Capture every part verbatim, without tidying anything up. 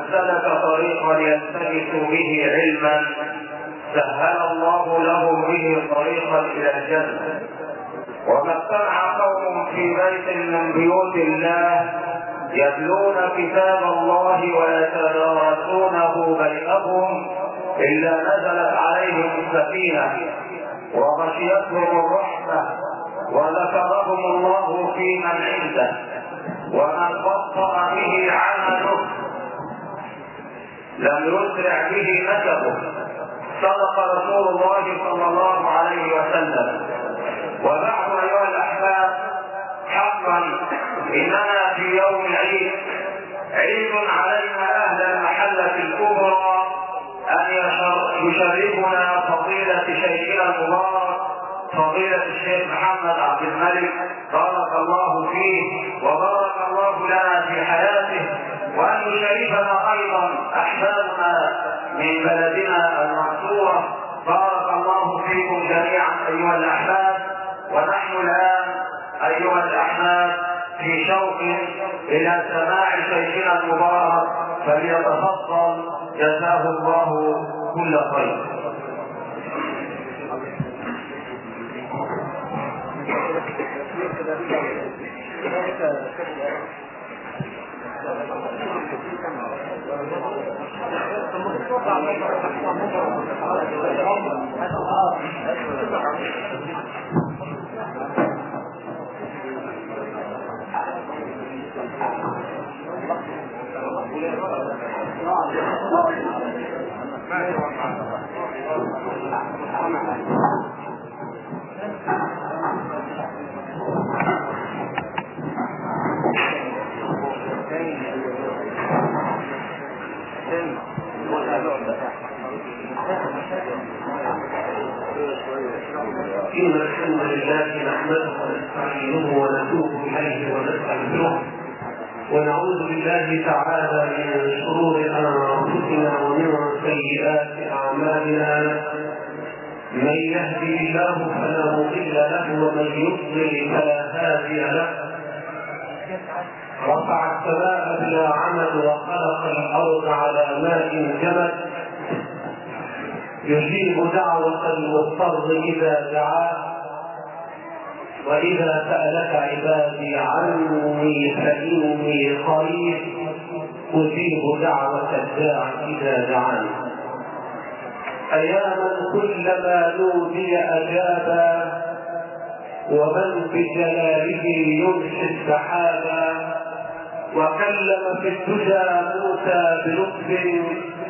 سلك طريقا يلتمس به علما سهل الله له به طريقا الى الجنه. وما اجتمع قوم في بيت من بيوت الله يتلون كتاب الله ويتدارسونه بينهم الا نزلت عليهم السكينه وغشيتهم الرحمه وذكرهم الله في من عنده. ومن بطأ به عمله لم يسرع به نسبه. صدق رسول الله صلى الله عليه وسلم. وبعد ايها الاحباب، حقا اننا في يوم العيد عيد علينا اهل المحله الكبرى ان يشرفنا فضيله شيخنا المبارك فضيله الشيخ محمد عبد الملك بارك الله فيه وبارك الله لنا في حياته، وان يشرفنا ايضا احبابنا من بلدنا المنصوره. بارك الله فيكم جميعا ايها الاحباب. ونحن الان ايها الاحباب في شوق الى سماع شيخنا المبارك، فليتفضل جزاه الله كل خير. إن الحمد لله نحمده ونستعينه ونتوب إليه ونستغفره ونعوذ بالله تعالى من شرور أنفسنا ومن سيئات أعمالنا. من يهدي الله فلا مضل له ومن يضلل فلا هادي له. رفع السماء بلا عمد وخلق الأرض على ماء جمد، يجيب دعوة المضطر إذا دعاه، وإذا سألك عبادي عني فإني قريب أجيب دعوة الداع إذا دعاني. أيا من كلما نودي أجابا، ومن بجلاله ينشي السحابا، وكلم في الدجى موسى بلطف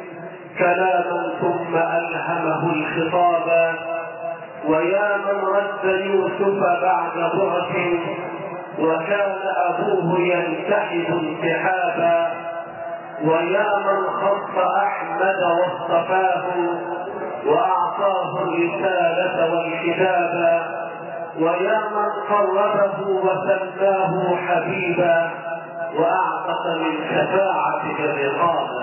كلاما ثم ألهمه الخطابا. ويا من رد يوسف بعد بعث وكان أبوه ينتحب انتحابا. ويا من خص أحمد واصطفاه وأعطاه الرسالة والكتابا. ويا من قربه وسماه حبيبا وأعتق من شفاعتك الرقابا.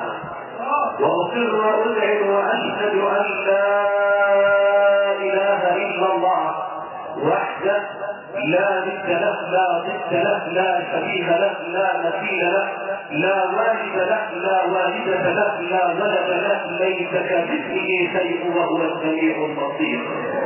وأصر أدعي وأشهد أن لا إله إلا الله وحده لا ند له لا ضد له لا شبيه له لا مثيل له لا والد له لا والدة له لا ولد له ليس كمثله شيء وهو السميع البصير.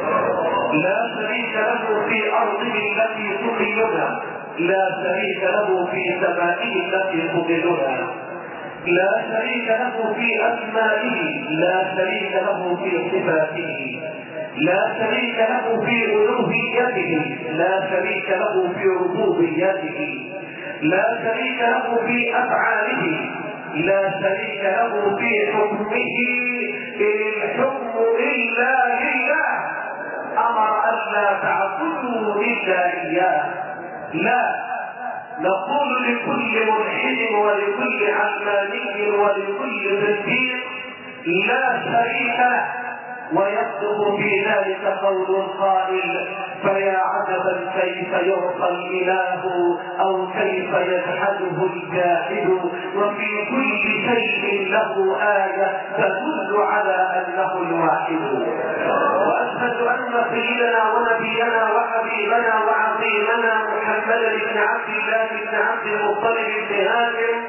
لا شريك له في أرضه التي تقيمها، لا شريك له في سمائه التي تضلها، لا شريك له في أسمائه، لا شريك له في صفاته، لا شريك له في ألوهيته، لا شريك له في ربوبيته، لا شريك له في أفعاله، لا شريك له في حكمه. إن الحكم إلا لله، أمر أن لا تعبدوا إلا إياه. لا نقول لكل ملحد ولكل علماني ولكل زنديق لا شريك له، ويصدق في ذلك قول القائل: فيا عجبا كيف يعطى الاله او كيف يجحده الجاحد، وفي كل شيء له آية تدل على انه الواحد. واشهد ان سيدنا ونبينا وحبيبنا وعظيمنا محمدا بن عبد الله بن عبد المطلب بن هاشم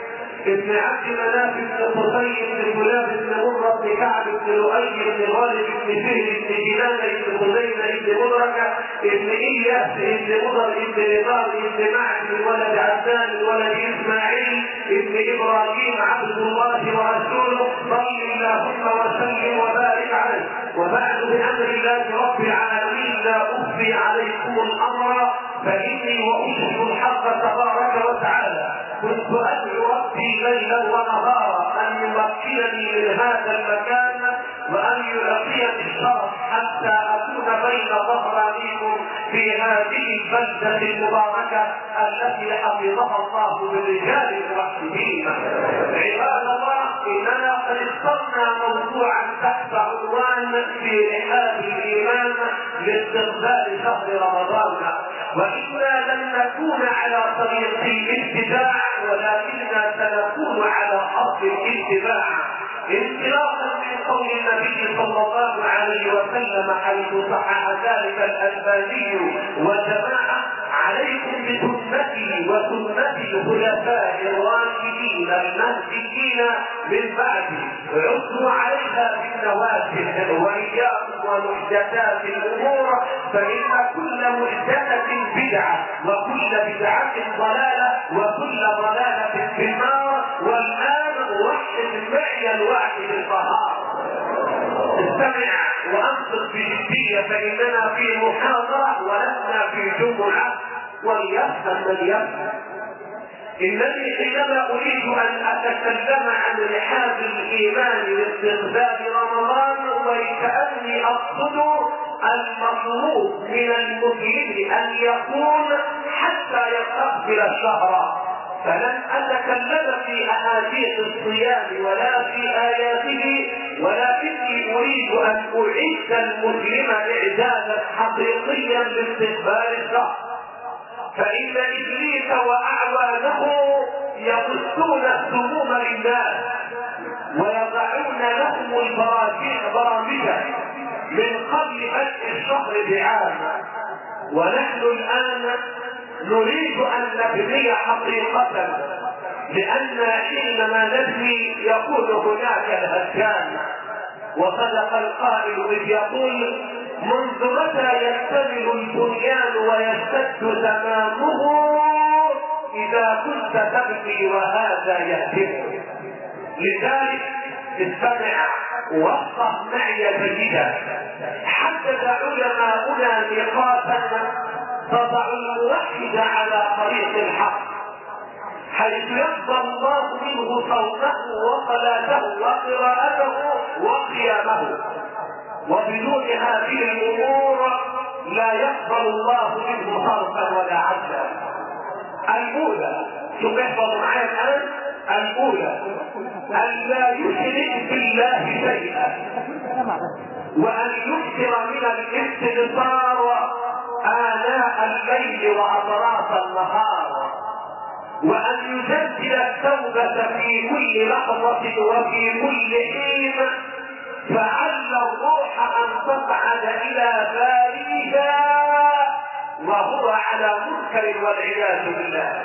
ابن عبد مناف بن قصي بن كلاب بن مرة بن كعب بن لؤي بن غالب بن فهر بن جنان بن خزيمة بن مدركة بن إياس بن مضر بن نضار بن معد بن ولد عدنان بن ولد إسماعيل بن إبراهيم عبد الله ورسوله صل اللهم وسلم وبارك عليه. وبعد بأمر الله رب العالمين لا أخفي عليكم الأمر فإني وأشهد الحق تبارك وتعالى كنت أدعو ربي ليلا ونهارا أن يمكنني من هذا المكان وأن يعطيني الشرف حتى أكون بين ظهرانيكم في هذه البلدة المباركة التي حفظها الله بالرجال الموحدين. عباد الله، إننا قد اخترنا موضوعا تحت عنوان في رحاب الإيمان لاستقبال شهر رمضان، وإنا لن نكون على طريق الاتباع ولكننا سنكون على أرض الاتباع، انطلاقا من قول النبي صلى الله عليه وسلم حيث صحح ذلك الألباني وجماعة: عليكم بسنتي وسنة الخلفاء الراشدين المهديين من بعدي، عدوا عليها بالنوافل وإياكم ومحدثات الأمور فإن كل محدثة بدعة وكل بدعة ضلالة وكل ضلالة في النار. والآن أوحد معي الوعد بالطهارة. استمع وأنصت بجدية فإننا في محاضرة ولسنا في جمعة، وليفهم من يفهم. إنني حينما أريد أن أتكلم عن رحاب الإيمان لاستقبال رمضان وكأني أقصد المطلوب من المسلم أن يكون حتى يستقبل الشهر، فلن أتكلم في أحاديث الصيام ولا في آياته، ولكني أريد أن أعد المسلم إعدادا حقيقيا لاستقبال الشهر. فإن إبليس وأعوانه يبثون السموم للناس ويضعون لهم البرامج من قبل بدء الشهر بعام، ونحن الآن نريد أن نبني حقيقة، لأن حينما نبني يكون هناك الهدام. وصدق القائل إذ يقول: منذ متى يكتمل البنيان ويشتد تمامه إذا كنت تبني وهذا يهدم. لذلك استمع وافقه معي جيدا. حدد علماؤنا نقاطا تضع الموحد على طريق الحق، حيث يقبل الله منه صوته وصلاته وقراءته وقيامه، وبدون هذه الامور لا يقبل الله منه صرفا ولا عدلا. الاولى، شوف احفظوا معايا الان، الاولى ان لا يشرك بالله شيئا، وان يكثر من الاستغفار آناء الليل وأطراف النهار، وأن يجدد التوبة في كل لحظة وفي كل حين، فعل الروح أن تصعد إلى بارئها وهو على منكر والعياذ بالله.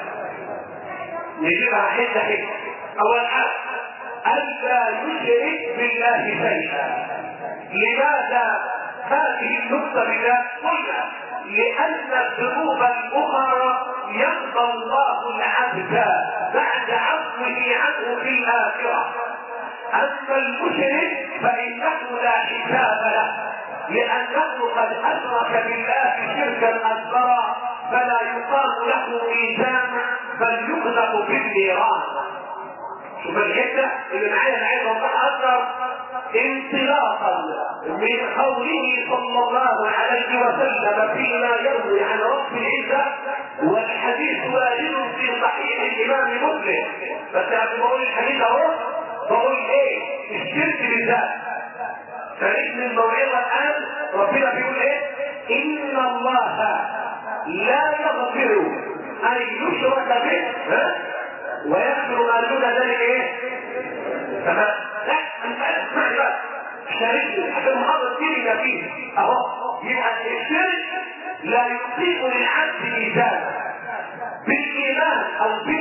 نجيبها حتة حتة. أول حاجة ألا يشرك بالله شيئا. لماذا هذه النقطة بالله؟ قلنا لأن الذنوب الأخرى يقبل الله العبد بعد عفوه عنه في الآخرة. أما المشرك فإنه لا حساب له، لأنه قد أشرك بالله شركا أكبر فلا يقام له ميزان بل يغلق في النيران. شوف الحته اللي معايا العين وضح اكثر. انطلاقا من قوله صلى الله عليه وسلم فيما يروي عن رب العزه، والحديث وارد في صحيح الامام مسلم، بس قبل ما اقول الحديث اهو بقول ايه؟ الشرك بالله. فاسم الموعظه الان ربنا بيقول ايه؟ ان الله لا يغفر ان يشرك به ها؟ ويغفر ما دون ذلك ايه؟ تمام؟ لا انت اسمعني بقى، شاركني عشان المحاضره تيجي فيه اهو. يبقى الشرك لا يقيم للعبد ميزانا بالايمان او بالاسلام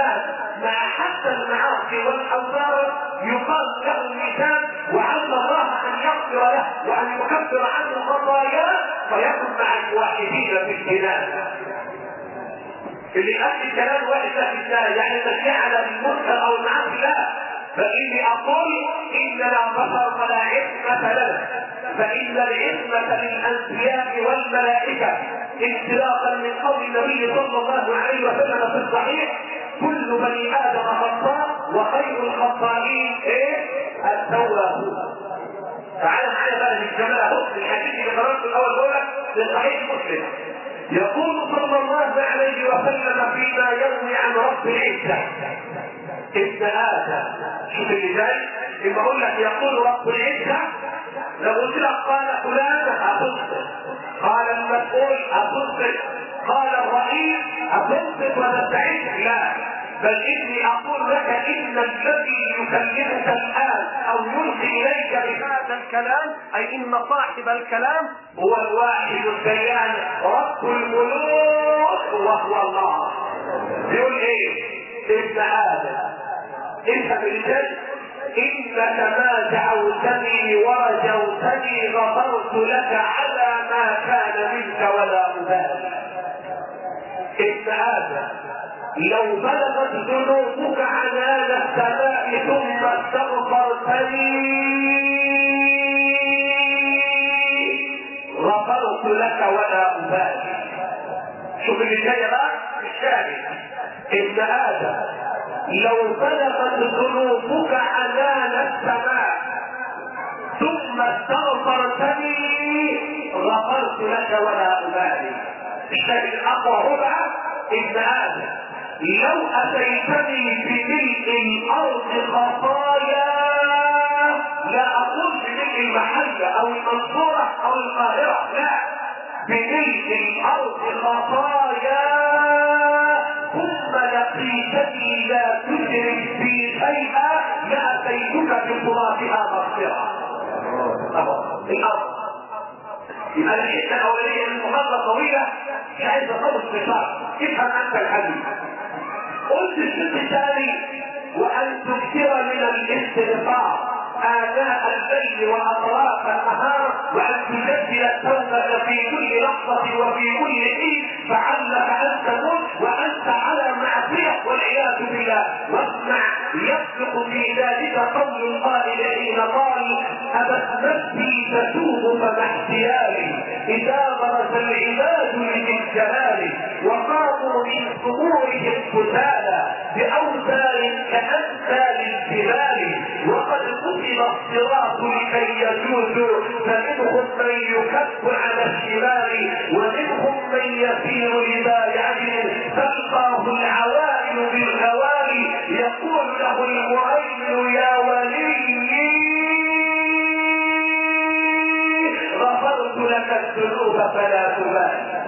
الانسان مع حتى المعاصي والاوزار يقال له الميزان، وعلى الله ان يغفر له وان يكفر عنه خطاياه فيكن مع الموحدين في الجنان. اللي قال الكلام واحد ده في الله يعني مش على المنكر او المعاصي، لا، فاني اقول ان لا بشر فلا عصمه لنا، فان العصمه للانبياء والملائكه انطلاقا من قول النبي صلى الله عليه وسلم في الصحيح: كل بني ادم خطاء وخير الخطائين ايه؟ التوابون. تعالى معايا بقى للجمال اهو الحديث اللي قرأته الاول بقول لك في صحيح مسلم، يقول صلى الله عليه وسلم فيما يروي عن رب العزه: ابن ادم، شوف اللي جاي لما اقول لك يقول رب العزه، لو قلت لك قال فلان اصدق، قال المسؤول اصدق، قال الرئيس اصدق وتستعد، لا، بل اني اقول لك ان الذي يكلمك الان او يلقي اليك بهذا الكلام اي ان صاحب الكلام هو الواحد الديان رب الملوك وهو الله. يقول ايه؟ ابن ادم انت بالجد انك ما دعوتني ورجوتني غفرت لك على ما كان منك ولا ابالي. ابن ادم لو بلغت ذنوبك عنان السماء ثم استغفرتني غفرت لك ولا ابالي. شوف اللي جاي بقى الشاهد: ابن ادم لو بلغت ذنوبك عنان السماء ثم استغفرتني غفرت لك ولا ابالي. الشاهد الاقوى هو بقى ابن ادم لو اتيتني بملء الارض خطايا، لا اقول بملء المحله او المنصوره او القاهره، لا، بملء الارض خطايا ثم لقيتني لا تشرك بي شيئا لاتيتك بترابها مغفره. الارض يبقى الحته الاوليه المحاضره طويله مش عايز اخلص بشرح، افهم انت الحديث. قلت الشق الثاني: وان تكثر من الاستغفار آناء الليل وأطراف النهار، وأن تجدد التوبة في كل لحظة وفي كل حين، فعلك أن تموت وأنت على معصية والعياذ بالله. واسمع يصدق في ذلك قول القائل حين قال: أبت نفسي تتوب فما احتيالي إذا برز العباد للجلال وقاموا من قبورهم كسالى بأوزار كأمثال الجبال، وقد قتل الصراط لكي يجوزوا، فمنهم من يكب على الشمال ومنهم من يسير لذا عدل، تلقاه العوائل بالهوال يقول له المؤمن: يا ولي غفرت لك الذنوب فلا تبالي.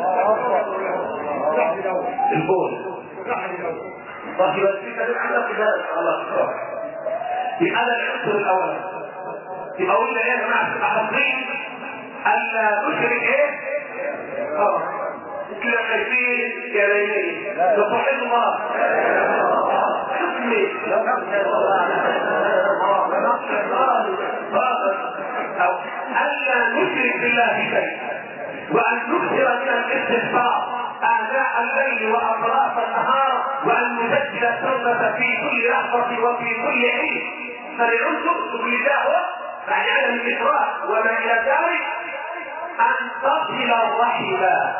البول صاحب الفكره عندك ذلك الله سبحانه. يبقى هذا العنصر الاول. يبقى قلنا ايه يا جماعه؟ تبقى حاطين الا نشرك ايه؟ اه كده خايفين يا ليلي لصحيح الله حكمي او الا نشرك بالله شيئا، وان نكثر من الاستغفار آناء الليل وأطراف النهار، وأن نجدد التوبة في كل لحظة وفي كل حين. فالعنصر بالدعوة بعد عدم الإشراك وما إلى ذلك أن تصل الرحم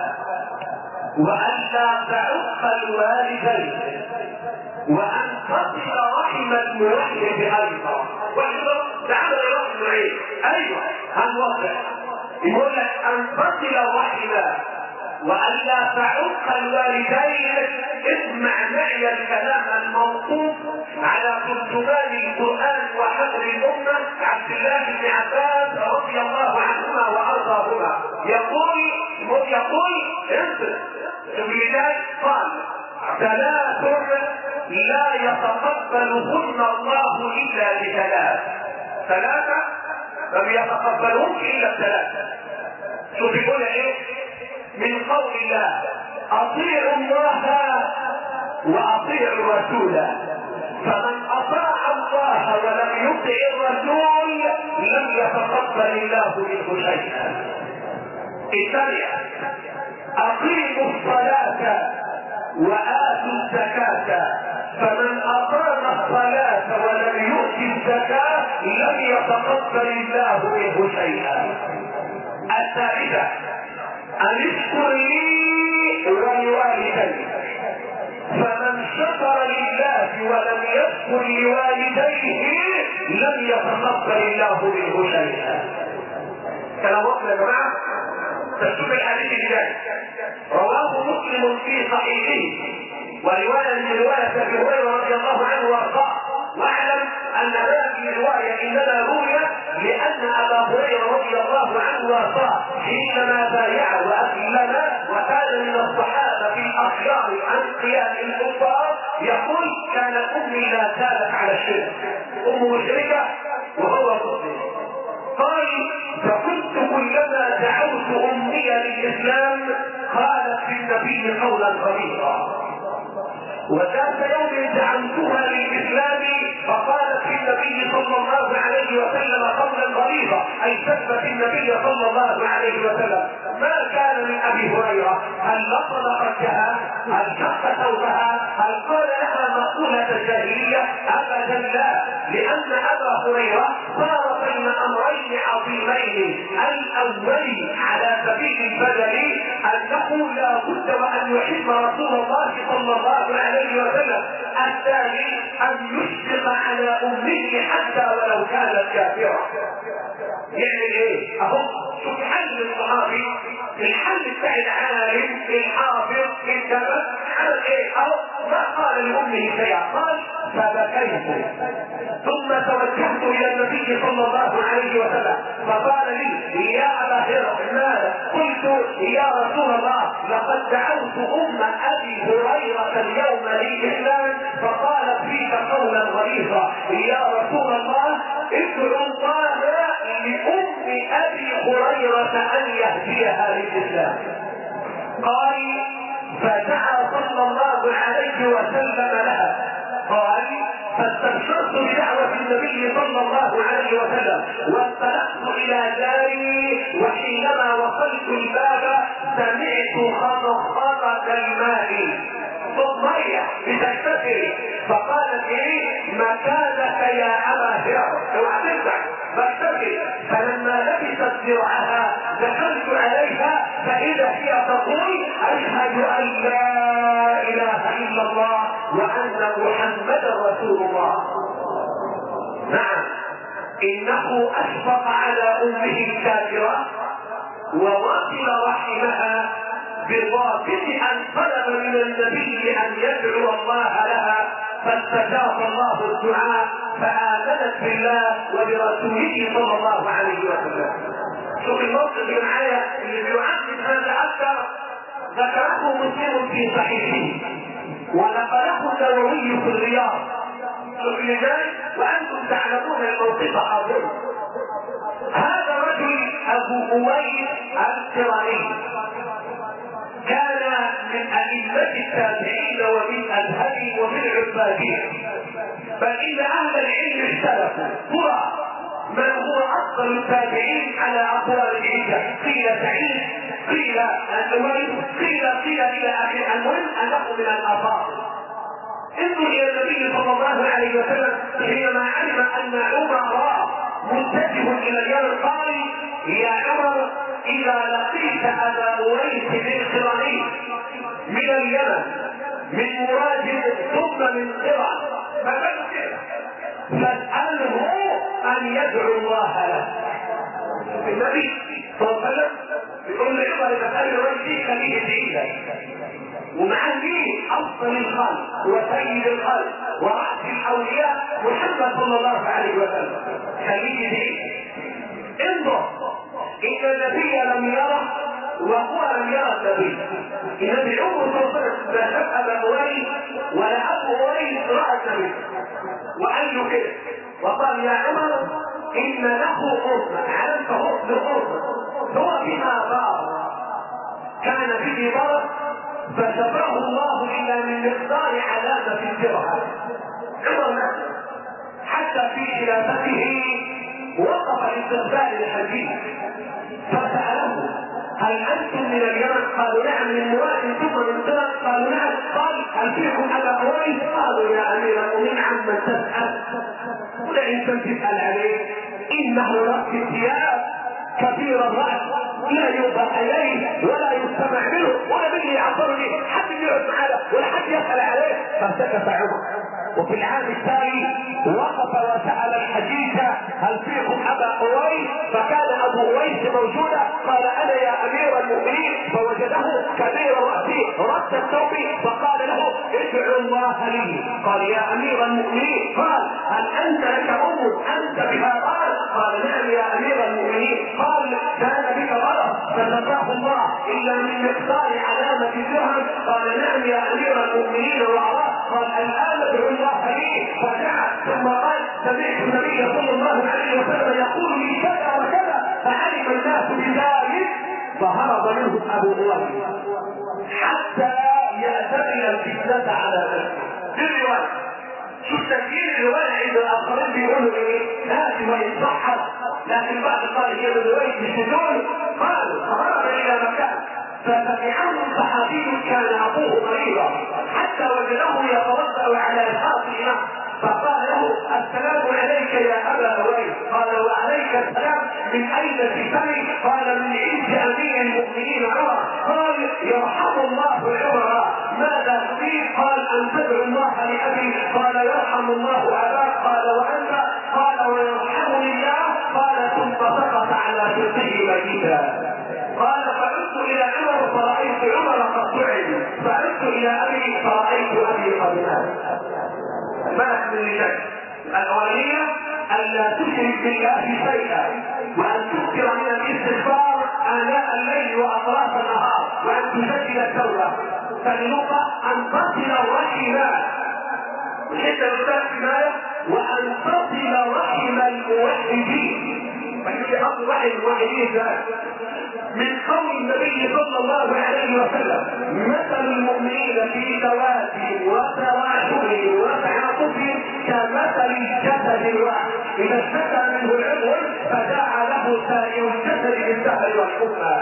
وأن لا تعق الوالدين وأن تصل رحم الموحد أيضا. وأيضا تعالى الرحم معين أيوه هنوضح يقول لك أن تصل الرحم وألا تعق الوالدين. اسمع معي الكلام الموقوف على ترجمان القرآن وحبر الأمة عبد الله بن عباس رضي الله عنهما وأرضاهما، يقول يقول انظر الولاد قال: ثلاث لا يتقبلهن الله إلا بثلاث. ثلاثة لم يتقبلهن إلا الثلاثة. شوف يقول ايه؟ من قول الله: اطيعوا الله واطيعوا الرسول، فمن اطاع الله ولم يطع الرسول لم يتقبل الله منه شيئا. الثانية اقيموا الصلاة واتوا الزكاة، فمن اقام الصلاة ولم يؤت الزكاة لم يتقبل الله منه شيئا. الثالثة ان اشكر لي ولوالدي، فمن شكر لله ولم يشكر لوالديه لم يتقبل الله منه شيئا. كلام واضح يا جماعه؟ تشوف الحديث الجاي رواه مسلم في صحيحه وروايه من روايه ابي هريره رضي الله عنه وارضاه، واعلم ان هذه الروايه انما رويت لان ابا هريره رضي الله عنه وارضاه حينما بايع واسلم وكان من الصحابه في الاخيار عن قيام الكفار يقول كان امي لا زالت على الشرك، ام مشركه وهو مسلم. قال فكنت كلما دعوت امي للاسلام قالت للنبي قولا غليظا، وذات يوم دعوتها للاسلام فقالت للنبي صلى الله عليه وسلم قولا غليظا، اي سبت النبي صلى الله عليه وسلم. ما كان من ابي هريره هل لطم خدها، هل شق ثوبها، هل قال لها مقوله جاهليه؟ ابدا لا، لان ابا هريره صار بين امرين عظيمين. الاول على سبيل البدل انه لا بد وان يحب رسول الله صلى الله عليه وسلم. الثاني ان يشفق على امه حتى ولو كانت كافره. يعني ايه؟ اهو شوف حل الصحابي، الحل بتاع العالم الحافظ الجبل عمل ايه؟ اهو ما قال لامه شيئا، قال فبكيت ثم توجهت الى النبي صلى الله عليه وسلم فقال لي يا ابا هريره ماذا؟ قلت يا رسول الله لقد دعوت ام ابي هريره اليوم للاسلام فقالت فيك قولا غليظا، يا رسول الله ادعو الله لام ابي هريره ان يهديها للاسلام. قال فدعا صلى الله عليه وسلم لها. قال فاستبشرت بدعوة النبي صلى الله عليه وسلم وانطلقت الى داري، وحينما وصلت الباب سمعت خطخطة الماء، صوت مية بتكتفي، فقالت ايه مكانك يا ابا هريرة اوعى تنزع بكتفي. فلما لبست درعها دخلت عليها فاذا هي تقول اشهد ان لا اله الا الله وان محمدا رسول الله. نعم انه اشفق على امه الكافره ووصل رحمها بضابط ان طلب من النبي ان يدعو الله لها فاستجاب الله الدعاء فآمنت بالله وبرسوله صلى الله عليه وسلم. شوف الموقف اللي معايا اللي بيعزز هذا اكثر، ذكره مسلم في صحيحه ونقله النووي في الرياض. شوف اللي جاي وانتم تعلمون الموقف حاضر. هذا الرجل ابو اويس القراني كان من ائمه التابعين ومن اذهبهم ومن عبادهم، بل ان اهل العلم اختلفوا ترى من هو افضل التابعين على اقوال العده، قيل سعيد قيل النووي قيل قيل الى اخر. المهم انه من الافاضل. انظر الى النبي صلى الله عليه وسلم حينما علم ان عمر متجه الى اليمن قال يا عمر اذا لقيت ابا اويس القراني من اليمن من مراد ثم من قرى فبشر فاساله ان يدعو الله له. النبي صلى الله عليه وسلم يقول لعمر اذا سال اويس خليه يدعي لك، ومعه مين؟ افضل الخلق وسيد الخلق ورأس الاولياء محمد صلى الله عليه وسلم، خليه يدعي. انظر ان النبي لم يره وهو لم يرى النبي. النبي عمره صلى الله عليه وسلم لا شاف ابا اويس ولا ابو اويس راى النبي وقال له كده وقال يا عمر ان له امه علمته له امه هو بها بار كان به مرض فشفاه الله الا من مقدار علامه الدرهم. عمر نفسه حتى في خلافته وقف لاستقبال الحديث فساله هل انتم من اليمن؟ قالوا نعم. من مراد ثم من سنة؟ قالوا نعم. قال هل فيكم ابا اويس؟ قالوا يا امير المؤمنين عمن تسال؟ ولئن كنت تسال عليه انه رأس الثياب كبير الراس لا يوضع اليه ولا يستمع منه ولا من يعبرني حد يقعد معنا ولا حد يسال عليه. فسكت عمر. وفي العام التالي وقف وسأل الحديث هل فيكم ابا اويس؟ فكان ابو اويس موجودا. قال انا يا امير المؤمنين. فوجده كبير الراس رد الثوب فقال له ادعو الله لي. قال يا امير المؤمنين. قال هل انت لك ام انت بها؟ قال قال نعم يا امير المؤمنين. قال كان بك غلط فشفاه الله الا من مقدار علامه الدرهم؟ قال نعم يا امير المؤمنين وعراه. قال الان ادعو الله لي. فدعا ثم قال سمعت النبي صلى الله عليه وسلم يقول لي كذا وكذا. فعلم الناس بذلك فهرب منهم ابو اويس حتى يأتمن الفتنة على نفسه. في الرواية شوف تسجيل الرواية عند الاخرين بيقولوا ايه؟ هذه ويصحح لكن بعد قال هي الرواية بالشذوذ. قالوا فهرب الى مكان فتبعه صحابي كان ابوه مريضا حتى وجده يتوضا على اساس الامام فقال له السلام عليك يا ابا اويس. قال وعليك السلام. من اين تشتري؟ قال من عند امير المؤمنين عمر. قال يرحم الله عمر. ماذا تريد؟ قال ان تدعو الله لابي. قال يرحم الله اباك. قال وانت؟ قال ويرحمني الله. قال ثم سقط على شقه ميتا. قال فعدت الى عمر فرايت عمر قد تعب. فعدت الى ابي فرايت ابي قد مات. الملك من الشك الاوليه الا تشرك بالله شيئا وان تكثر من الاستغفار اناء الليل واطراف النهار وان تسجل التوبه. فالنقطه ان تصل الرحم وحتى يقول حمايه وان تصل رحم الموحدين. فهي اصل رحم الموحدين ذلك من قول النبي صلى الله عليه وسلم مثل المؤمنين في توادهم وتواحدهم وتعاطفهم كمثل الجسد الواحد اذا اشتكى منه العضو فدعا له سائر الجسد بالسهر والحمى.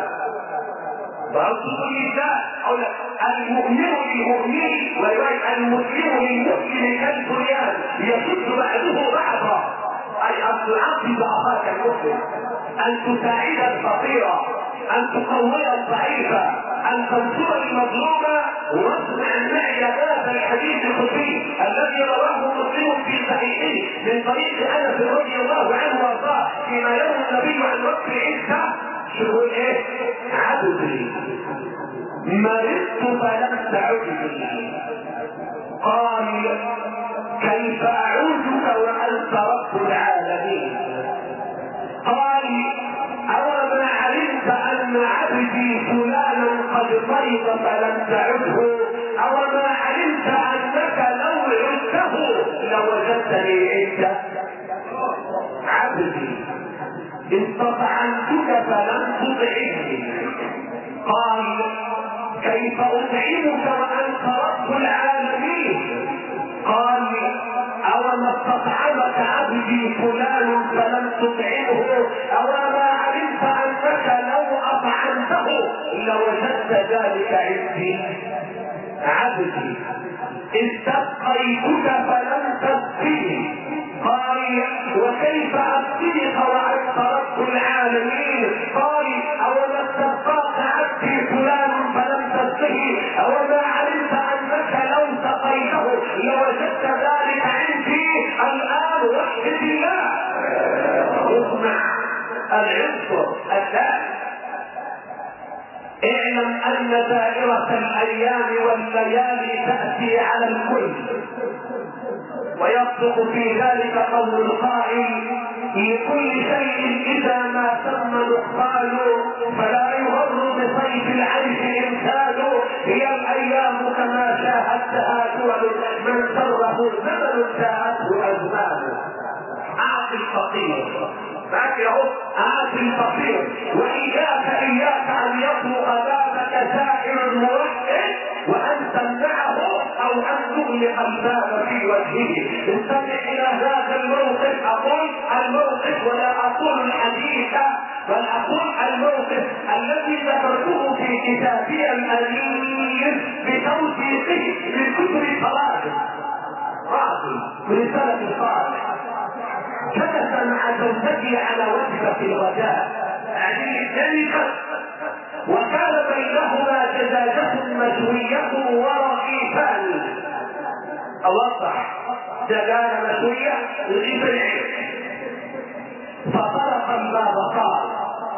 فأصل الإنسان أقول لك المؤمن للمؤمن والمسلم للمسلم كالبنيان يشد بعضه بعضا. أي أن تعظم أخاك المسلم أن تساعد الفقير ان تقوي الضعيف ان تنصر المظلوم. واسمع معي هذا الحديث القدسي الذي رواه مسلم في صحيحه من طريق انس رضي الله عنه وارضاه فيما يروي النبي عن رب عيسى شو ايه؟ عبدي مرضت فلم تعدني. قال كيف اعودك وانت رب العالمين؟ قال أوما علمت أن عبدي فلانا قد مرض فلم تعده؟ أوما علمت أنك لو عدته لوجدتني عندك؟ عبدي استطعمتك فلم تطعمني. قال كيف أطعمك وأنت رب العالمين؟ قال أوما استطعمك عبدي فلان فلم تطعمه؟ أوما علمت أنك لو أطعمته لوجدت ذلك عندي؟ عبدي استسقيتك فلم تسقني. قال وكيف أسقيك وأنت رب العالمين؟ قال أوما استسقاك عبدي فلان فلم تسقه؟ أوما علمت أنك لو سقيته لوجدت ذلك عندي؟ الآن وحد الله. اسمع العنصر الثالث. اعلم ان دائرة الايام والليالي تأتي على الكل ويصدق في ذلك قول القائل لكل شيء اذا ما تم نقصان فلا يغر بصيف العيش امثال. هي الايام كما شاهدتها دول من سره زمن ساءته ازمان. اعطي الفقير معك يا رب اعطي الفقير واياك اياك ان يطلق بابك سائر الموحد اغلق الباب في وجهه. استمع الى ذاك الموقف. اقول الموقف ولا اقول الحديث، بل اقول الموقف الذي ذكرته في كتابي الامين بتوثيقه من كتب صلاته. راجل من سلف الصالح جلس مع زوجته على وجبه الغداء هذه الثالثه، وكان بينهما دجاجه مشويه ورغيفان. اوضح، دجاجه مشويه ورغيفين. فطرق الباب قال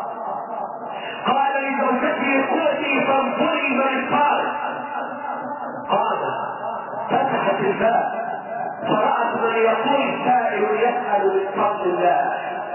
قال لزوجته قوتي فانظري من قال. قال فتحت الباب فرأت من يقول سائل يسأل من فضل الله.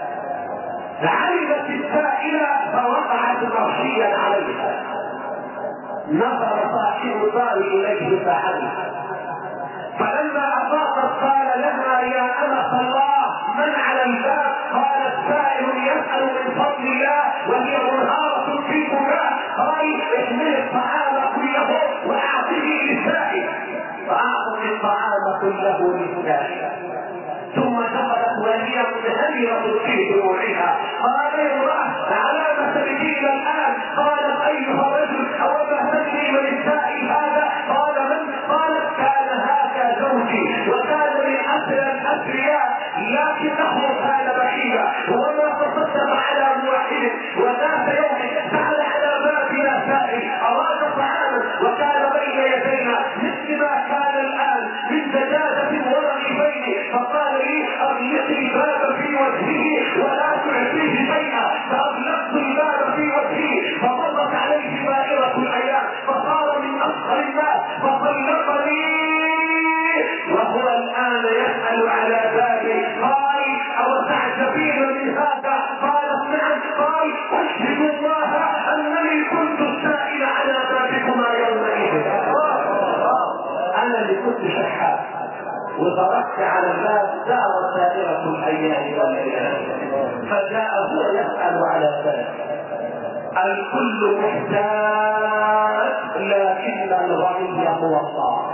علمت السائلة فوقعت مغشيا عليها. نظر صاحب الدار إليه فحدث، فلما أفاقت قال لها يا أمة الله من على الباب؟ قالت سائل يسأل من فضل الله وهي منهارة في بكاء. قال احمل الطعام كله وأعطه للسائل، فأعطت الطعام كله للسائل. ثم دخلت وهي منهمرة في دموعها. قال يا امرأة على ما تبكين الآن؟ قالت أيها الرجل أو ما تدري من السائل هذا؟ قال من؟ قالت كان هذا زوجي وكان من أسر الأسرياء لكنه كان بخيلا وما تصدق على موحد. وذات يوم سأل على بابنا سائل أراد طعاما وكان بين يدينا مثل ما كان الآن من دجاجة ورغيفين. فقال لي أغلق الباب في وجهه ولا تعطيه شيئا. فأغلقت الباب في وجهه فمرت عليه دائرة الأيام فصار من أصغر الناس فطلقني وهو الآن يسأل على بابي. قال أو تعجبين من هذا؟ قالت نعم. قال أشهد الله أنني كنت السائل على بابكما يومئذ. أنا اللي كنت شحات وضربت على الباب دار سائرة الأيام والليالي. فجاء هو يسأل على ذلك. الكل محتاج لكن الغني موصى.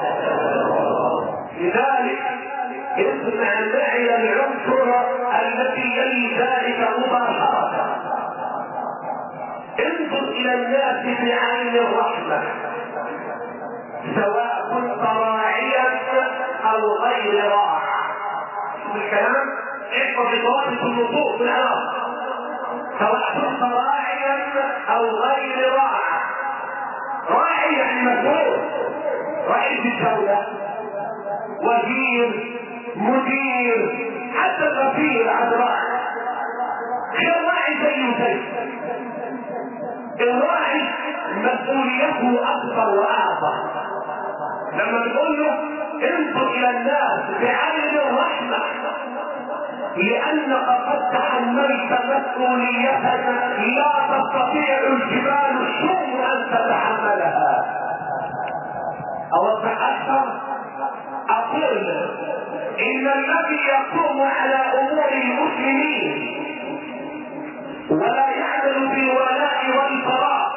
لذلك اسمع معي العنصر الذي يلي ذلك مباشرة. انظر إلى الناس بعين الرحمة سواء كنت راعيا او غير راع. شوف الكلام، احفظ ضوابط النصوص العراق. سواء كنت راعيا او غير راع. راعي يعني مسؤول، رئيس الدولة، وزير، مدير، حتى الغفير عن راعي. الراعي زيه زي الراعي مسؤوليته اكبر واعظم. لما تقول له انظر الى الناس بعين الرحمة لانك قد تحملت مسؤولية لا تستطيع الجبال الشوم ان تتحملها. اوضح اكثر، اقول ان الذي يقوم على امور المسلمين ولا يعمل بالولاء والبراء،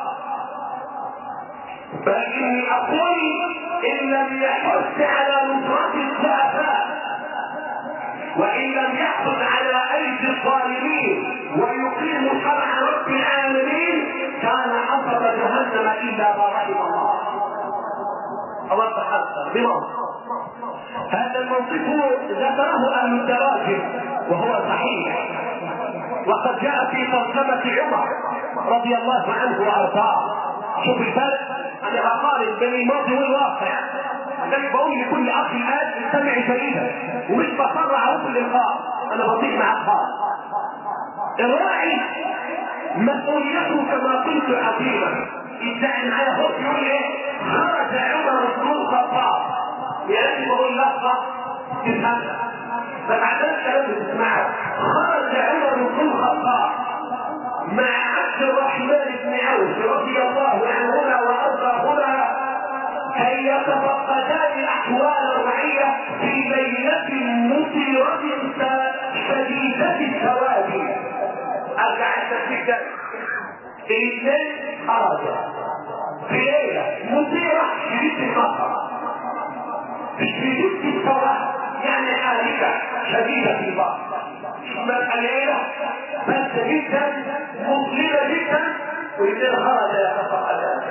بل اني اقول ان لم يحث على نصرة الضعفاء وان لم يحث على ايدي الظالمين ويقيم شرع رب العالمين كان حصل جهنم الا ما رحم الله. اوضح اكثر بمنطق. هذا المنطق ذكره اهل الدراجم وهو صحيح، وقد جاء في ترجمة عمر رضي الله عنه وارضاه. شوف الفرق، انا بقارن بين الماضي والواقع. لذلك بقول لكل اخ الان استمع جيدا ومش بسرع اقول الالقاء، انا بطيء مع الخاص. الراعي مسؤوليته كما قلت عظيمه. يدعي معايا هو يقول ايه؟ خرج عمر بن الخطاب، يعني بقول لحظه تفهمها فبعدين لازم تسمعها. خرج عمر بن الخطاب مع عبد الرحمن بن عوف رضي الله عنهما وارضاهما كي يتفقدان احوال الرعيه في ليله مثيره شديده السواد. ارجع التفكير، الاثنين خرجا في ليله مثيره شديده المطر. شديد الصراحة يعني حالكة شديدة في البعض قليلة بس جدا مظلمة جدا ويصير خرج يتفقد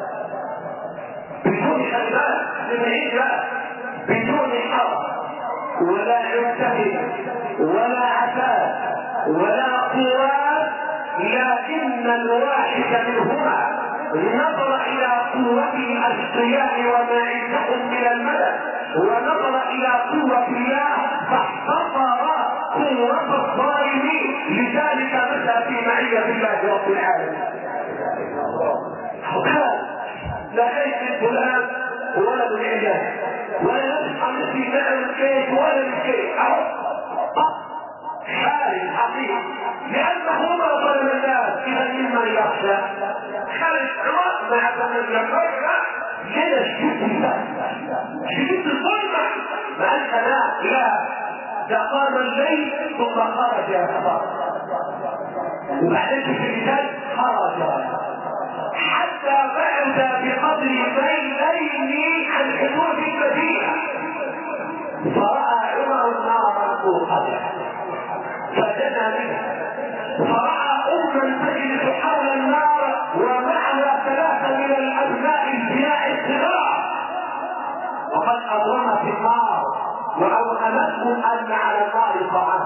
بدون خلال للعيد بقى بدون حرب ولا عتاب ولا عتاب ولا قوات لكن الواحد منهما نظر الى قوة الاشقياء وما عندهم من المدد ونظر الى قوة الله فاحتصر قوة الظالمين لذلك مشى في معية الله رب العالمين. لا خير فلان ولا بالعلاج ولا نسمع مثل معنى الكيس ولا الكيس حال حقيقي لانه ما ظلم الناس اذا ممن يخشى خالد عمر مع ظلم الخير كده شديد شديد الظلمه مع الخلاء لا ده قام الليل ثم خرج يتفرق وبعدين في الرجال خرج حتى بعد بقدر ليلين عن حدود المدينه فراى عمر النار منفوخه فدنا منها فراى اما تجلس حول النار ومعها ثلاثه من الابناء الجياع الصغار وقد اضرمت النار واوهمتهم ان على النار طعام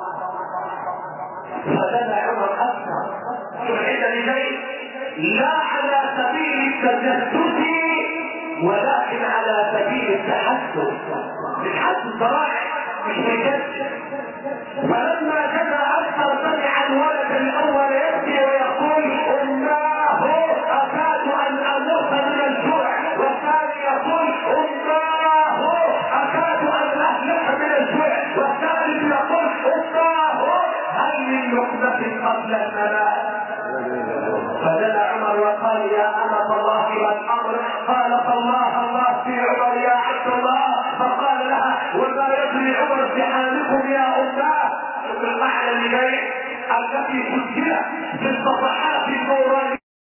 فدنا عمر اكثر عند لذلك لا على سبيل التجسس ولكن على سبيل التحسس التحسس ضرائع مش مجسس فلما جاء اكثر سمع الولد الاول يبكي ويقول اماه اكاد ان اموت من الجوع والثاني يقول اماه اكاد ان اهلك من الجوع والثالث يقول اماه هل من لقمه قبل الممات فدنا عمر وقال يا أمة الله والأمر قالت الله الله في عمر يا عبد الله فقال لها وما يدري عمر بحالكم يا أماه شوف المعنى اللي التي سجلت في الصفحات النورانية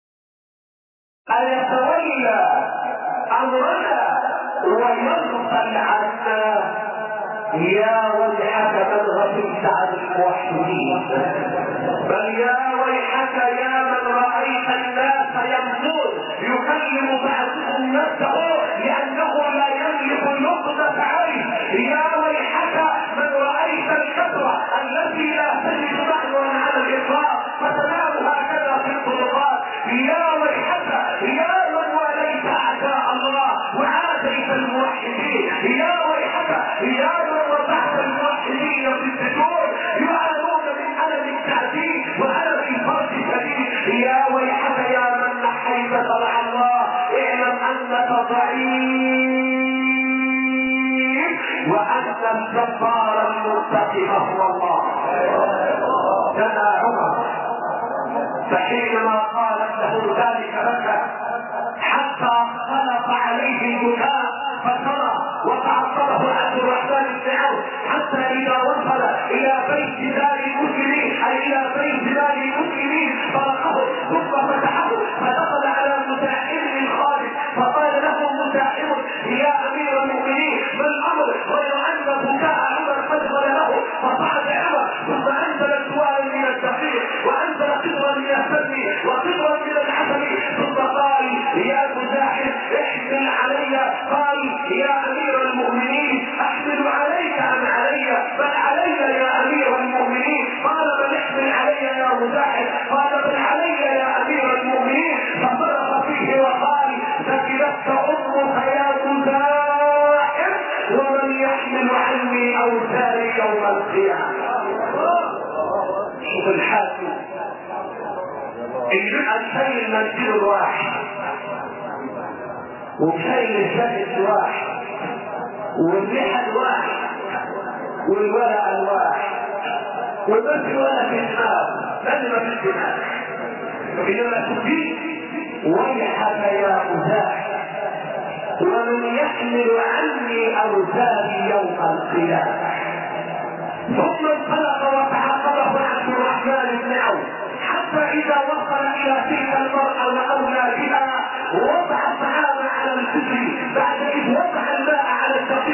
أيتولى أمرنا ويغفل عنا يا ويحك من غفلت عن الموحدين بل يا ويحك يا من رأيت الناس يمضون يكلم بعضهم نفسه لأنه لا يملك اللقمة عين يا ويحك من رأيت الكثرة التي لا تجد معنى على الإطلاق فتنام هكذا في الطرقات يا ويحك يا من وليت أعداء الله وعاديت الموحدين يا ويحك يا من وضعت الموحدين في السجون يعانون من ألم التعذيب وألم الفرج الشديد يا ويحك يا من نحيت طلع الله اعلم أنك ضعيف وأن الجبار المنتقم هو الله. دنا عمر فحينما قالت له ذلك بكى حتى خلق عليه البكاء فترى وتعصبه عبد الرحمن بن عوف حتى اذا وصل الى بيت دار المسلمين اي الى بيت دار المسلمين طرقه ثم فتحه فدخل على متاحم الخالد فقال له متاحم يا امير المؤمنين ما الامر غير ان بكاء عمر فدخل له فصعد عمر ثم انزل سوالا من الدقيق وانزل قطرا من السم وقطرا من العسل ثم قال يا مزاحم احمل علي قال يا امير المؤمنين احمل عليك ام علي بل علي يا امير المؤمنين قال بل احمل علي يا مزاحم قال بل علي يا امير المؤمنين فصرخ فيه وقال ثكلتك امك يا مزاحم ومن يحمل عني اوزاري يوم القيامه. شوف الحاكم الشيء المنزل الواحد وشيء الجسد واحد والريحة الواحد والورع الواحد والمسك ولا في الدماغ لازم في الدماغ إنما تفيد ويحك يا مزاح ومن يحمل عني أوزاري يوم القيامة. ثم انطلق وتعاقبه عبد الرحمن بن عوف حتى اذا وصل الى تلك المرأة واولادها وضع الطعام على الكسر بعد اذ وضع الماء على الدقيق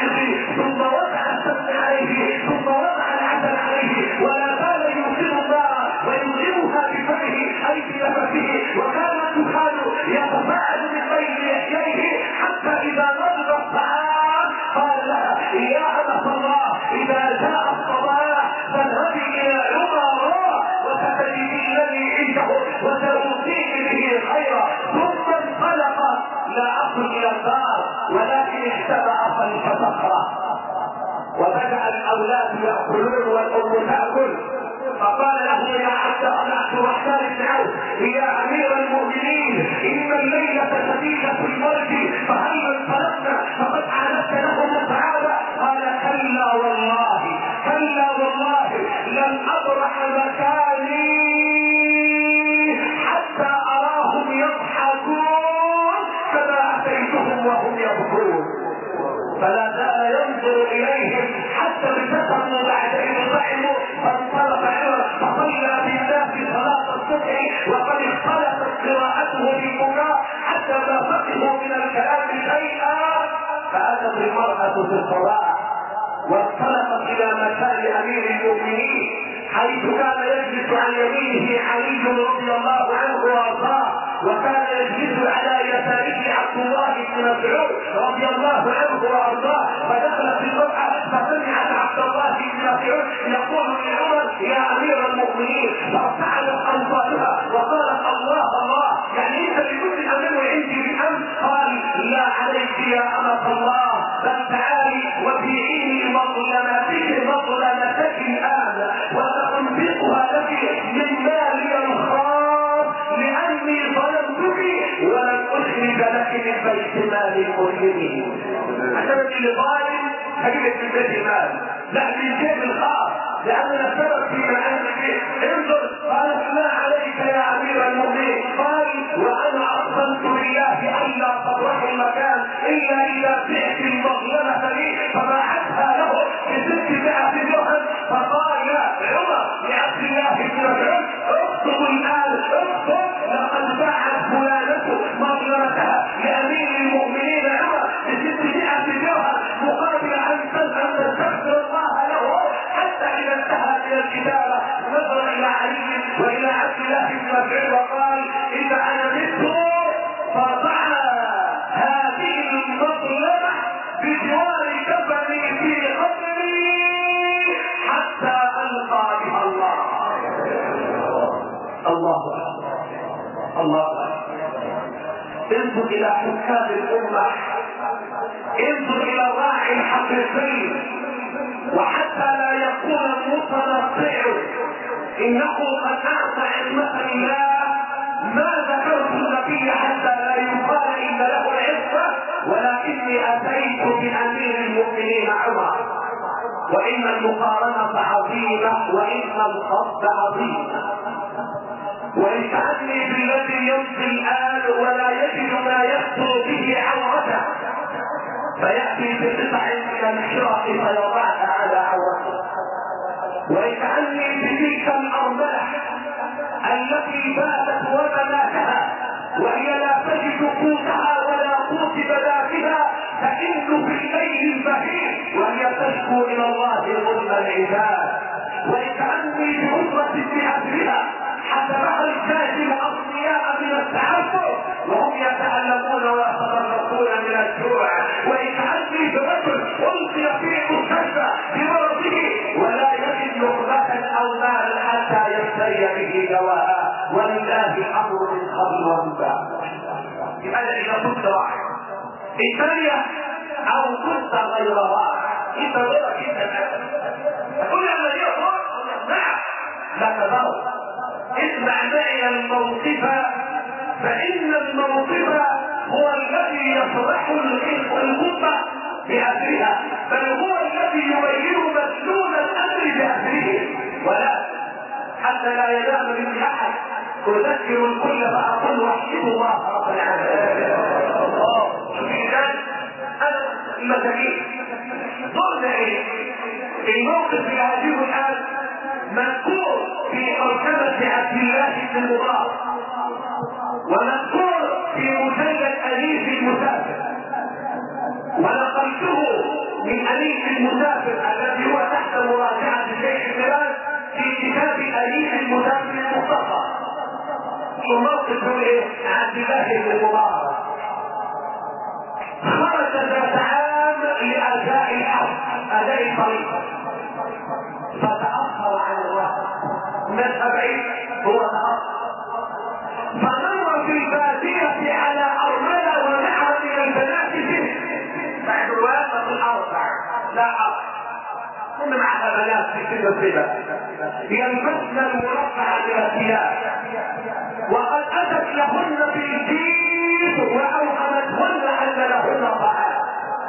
الاولاد ياكلون والام تاكل. فقال له يا عبد عبد الرحمن بن عوف يا امير المؤمنين ان الليله شديده المرج فهل انطلقنا فقد عادت لهم السعاده؟ قال كلا والله كلا والله لن ابرح مكاني حتى اراهم يضحكون كما اتيتهم وهم يبكون. فلا زال ينظر اليهم حتى ابتسموا بعد ان طعموا فانطلق عمر فصلى بالناس صلاه الصبح وقد اختلفت قراءته بالبكاء حتى ما فقهوا من الكلام شيئا. فاتت المراه في الصلاه وانطلقت الى مكان امير المؤمنين حيث كان يجلس عن يمينه علي رضي الله عنه وارضاه، وكان يجلس على يساره عبد الله بن مسعود رضي الله عنه وارضاه. فدخلت المرأة فسمعت عبد الله بن مسعود يقول لعمر يا امير المؤمنين، فارتعدت انصارها وقالت الله الله، يعني انت بكل امر عندي بامر؟ قال لا عليك يا امة الله، بل تعالي وبيعيني مظلمتك مظلمتك الان وسأنفقها لك من مالي الخاص لاني ظلمتك ولن اخرج لك من بيت مال المسلمين. عشان اللي ظالم هجيبك من بيت المال، لا من جيب الخاص لاننا السبب فيما انت فيه. انظر قالت لا عليك يا امير المؤمنين. قال وانا اقسمت بالله الا تبرح المكان الا اذا بعت المظلمه لي، فباعتها له بستمائة درهم. فقال يا عمر لعبد الله بن مسعود اكتب الان اكتب لقد باعت فلانه مظلمتها لامير المؤمنين عمر بستمائة درهم مقابل ان تستغفر الله له. حتى اذا انتهى من الكتابه نظر الى علي والى عبد الله بن مسعود وقال اذا انا مت فضع هذه المظلمه بجوار كفني في قبري حتى القى بها الله. الله اكبر الله اكبر. انظر الى حكام الامه، انظر الى الراعي الحقيقي، وحتى لا يكون المتنطع انه قد اعطى عزمه الله ما ذكرت النبي حتى لا يقال ان له العزه، ولكني اتيت بامير المؤمنين عمر. وان المقارنه عظيمه وان القصد عظيم. ويسعدني بالذي يمضي الان ولا يجد ما يخطر به عورته فياتي بقطع من الحرق فيضعها على عورته. ويسعدني بتلك الارمله التي باتت وبناتها وهي لا تجد قوتها ولا قوت بناتها تئن في الليل البهيج وهي تشكو الى الله ظلم العباد. ويسعدني باسره بأسرها حسبها الكاتب الاغنياء من التعفف وهم يتألمون ويتضررون من الجوع. ويسعدني برجل القي في مستشفى بمرضه ولا يجد لقمه او مالا حتى يشتري به دواء ولله الامر من قبل ومن بعد. لماذا اذا كنت واحد الثانيه او كنت غير واحد انت غيرك انت تقول يا الذي يقول نعم لا تضر. اسمع معي الموقف فان الموقف هو الذي يصلح الامه بأسرها، بل هو الذي يبين مدلول الامر بأسره. ولا حتى لا ينام من احد تذكر الكل فاقول وحيد الله رب العالمين. في ذلك انا المساكين ضرنا ايه الموقف في هذه الان مذكور في مركبة عبد الله بن مبارك ومذكور في مجلد أليف المسافر، ونقلته من أليف المسافر الذي هو تحت مراجعة الشيخ البلاد في كتاب أليف المسافر المختصر. الموقف هو ايه؟ عبد الله بن مبارك خرج ذات عام لأداء الحرب أداء الطريق فتأخر عن الوقت من بعيد هو تأخر فمر في البادية على أرملة ونحو من البنات فيه بعد الوقت الأربع لا أربع كنا معها بنات في سن الربا يلبسن المربع من الثياب وقد اتت لهن بالجيب واوهمتهن ان لهن طعام.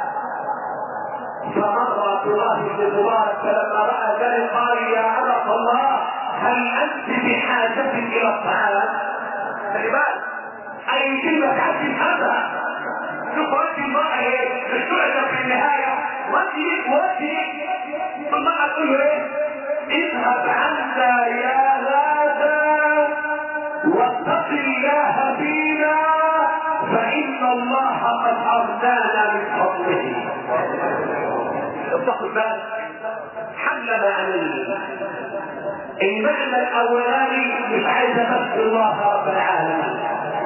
فمر عبد الله بن مبارك فلما راى ذلك قال يا عبد الله هل انت بحاجه الى الطعام؟ خلي بالك اي كلمه تعدي هذا شوف انت المراه ايه مش تعجب في النهايه وجهك وجهك ثم تقول له ايه اذهب عنك يا هذا واتق الله فينا فان الله قد ارسانا من فضله. اتقوا الباب حلم عن المعنى الاولاني مش عايز بس الله رب العالمين.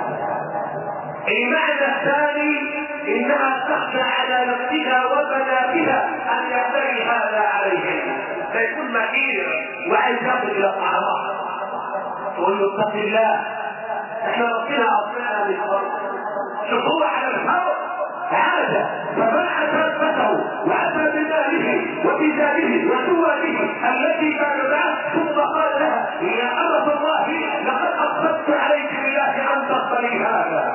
المعنى الثاني انها تخشى على نفسها وبناتها ان يعتري هذا عليهم فيكون مكير وعايز يصل الى الطعام. تقول له اتق الله احنا ربنا اصلنا من الارض شطوع على الهوى عاد فباع ثبته واتى بماله وبزاده وسواته التي كان معه ثم قال لها يا امة الله لقد اقسمت عليك بالله ان تقبلي هذا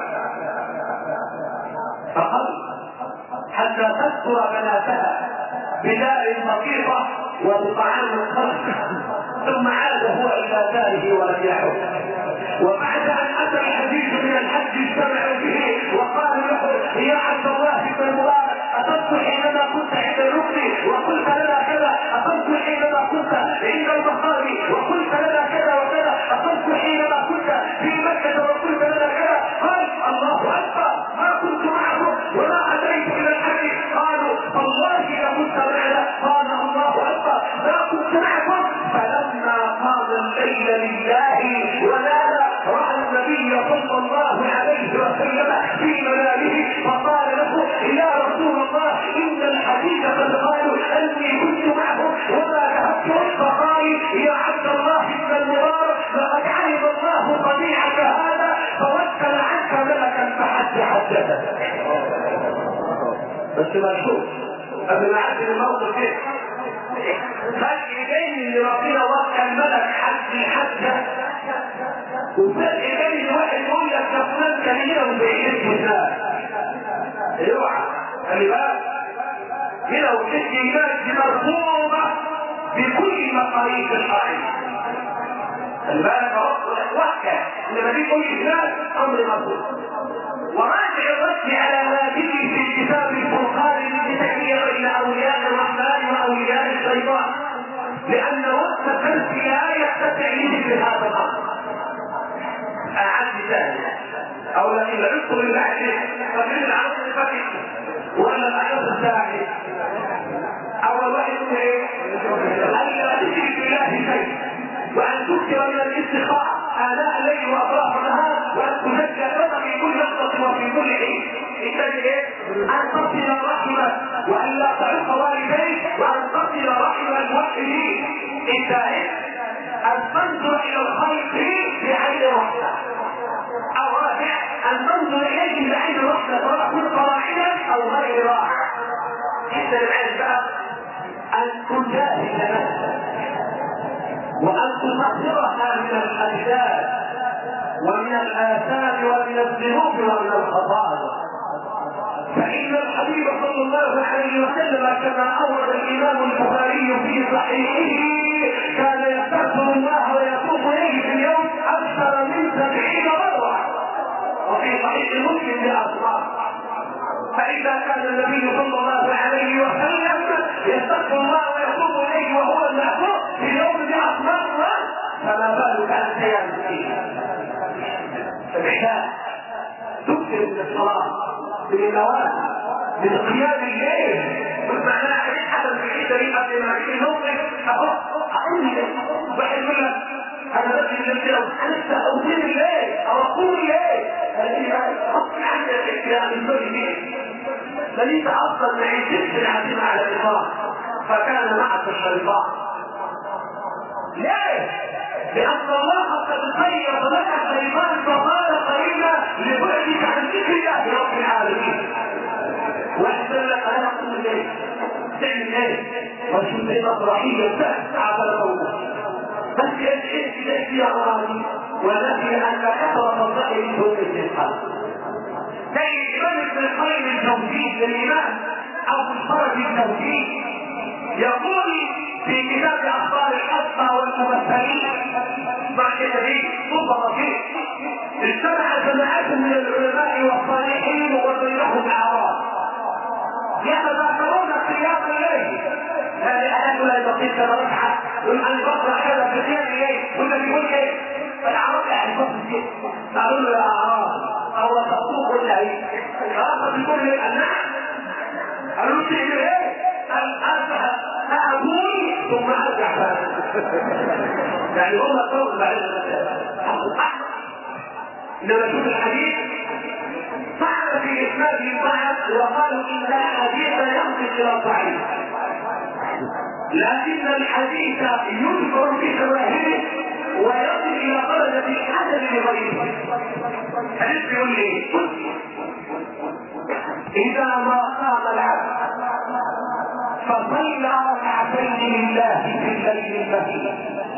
فقال حتى تستر بناتها بدار بسيطه وبطعام خلق ثم عاد هو الى داره ولم يعد. وبعد ان اتى الحديث من الحج اجتمعوا به وقالوا له يا عبد الله بن المبارك اتصل حينما كنت عند الركن وقلت لنا كذا اتصل حينما كنت عند المقام وقلت لنا كذا وكذا اتصل حينما كنت في مكه وقلت لنا كذا. قال الله اكبر ما كنت معكم وما اتيت الى الحج. قالوا والله لكنت معنا. قال الله اكبر ما كنت معكم. فلما قام الليل لله ونادى راى النبي صلى الله عليه وسلم في منامه فقال له يا رسول الله ان الحديث قد قالوا اني كنت معهم وما ذهبت. فقال يا عبد الله بن المبارك لقد علم الله صنيعك هذا فوكل عنك ملكا فحج حجتك. بس ما شوف قبل ما اعدل الموقف كده فرق بين اللي ربنا وكل ملك حج الحجه وفرق بين الواحد يقول لك يا فلان كان هنا وبيحب الناس. اوعى خلي بالك هنا وجدت الناس مرفوضه بكل مقاييس الشرعيه. خلي بالك وحكى لما دي كل الناس امر مرفوض. وراجع الرد على هذه في كتاب الفرقان لتكفير بين اولياء الرحمن واولياء الشيطان لان وقت الفرق لا يتسع لمثل هذا الامر. اعد ثانيه او لكن العذر للعجل فمن العصر الفتح ولا العصر الثاني اول واحد يقول ايه الا تشرك بالله شيء وان تكثر من الاستخاره اناء الليل واطراف النهار وان تزكى البصر في كل لحظه وفي كل حين. الثاني ايه ان تصل رحمك وان لا تعق والديك وان تصل رحم الموحدين. الثالث ان تنظر الى الخلق بعين رحمه. الرابع ان تنظر اليه بعين رحمه سواء كنت راعيا او غير راعي. الثالث بقى ان تجاهد نفسك وان تطهرها من الاجساد ومن الاثام ومن الذنوب ومن الخطايا. فان الحبيب صلى الله عليه وسلم كما اورد الامام البخاري في صحيحه كان يستغفر الله ويتوب اليه في اليوم اكثر من سبعين مره وفي صحيح مسلم باصناف. فاذا كان النبي صلى الله عليه وسلم يستغفر الله ويتوب اليه وهو المعصوم في اليوم باصناف فما بالك انت يا مسكين. فالعشاء تكثر من الصلاه من النوافل من قيام الليل مش معناها حديث حسن في الحته دي قبل ما يجي نومك اهو اقول لك واحد يقول لك انا بدي الليل انا لسه اقوم الليل او اقوم الليل هذه اصلا عندي الكلام الدنيا ده ليس اصلا ما يجيش العزيمه على الاطلاق فكان معك الشيطان. ليه؟ لأن الله قد خير لك الشيطان فقال قريبا لبعدك عن ذكر الله رب العالمين. واحسن لك أنا أقول الليل تعمل ايه؟ وشوف ايه مسرحيه تسعه موجود بس ايش ايش يا راجل ونفي ان كثره الرأي هو الاستنقاذ. زي الامام ابن القيم الجوزي الامام ابو الفرج الجوزي يقول في كتاب اخبار الحصه والممثلين مع كتابه صوت رفيع اجتمع جماعات من العلماء والصالحين وبينهم اعراض يتذاكرون قيام الليل. هذه الايات لا يستطيع كما ركعه والان بقرا هذا في قيام الليل ولا بيقول ايه؟ الاعراض يعني فصل كده قالوا له يا اعراض او تطوق ولا ايه؟ الاخر بيقول لي النعم قالوا له تعمل ايه؟ قال اذهب اقول ثم ارجع يعني هم الصوت بعد انما شوف الحديث صعد في اسناد البعض وقالوا ان الحديث ينقل الى الضعيف لكن الحديث يذكر في شواهده ويصل الى درجه الحسن لغيره. الحديث بيقول لي اذا ما قام العبد فصلى ركعتين لله في الليل المهين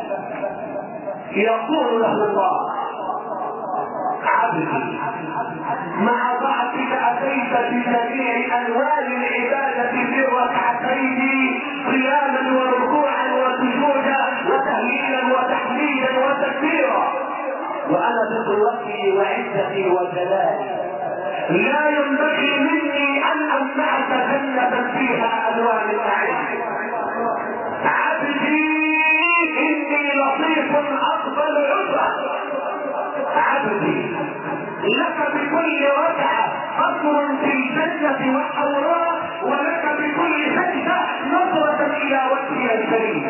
يقول له الله عبدي مع ضعفك اتيت بجميع انواع العباده في الركعتين قياما وركوعا وسجودا وتهليلا وتحميدا وتكبيرا وانا بقوتي وعزتي وجلالي لا ينبغي مني ان امنعك جنه فيها انواع النعيم. عبدي اني لطيف اقبل عذرا عبدي لك بكل ركعه قصر في الجنه وحوراء ولك بكل سجده نظره الى وجهي الكريم.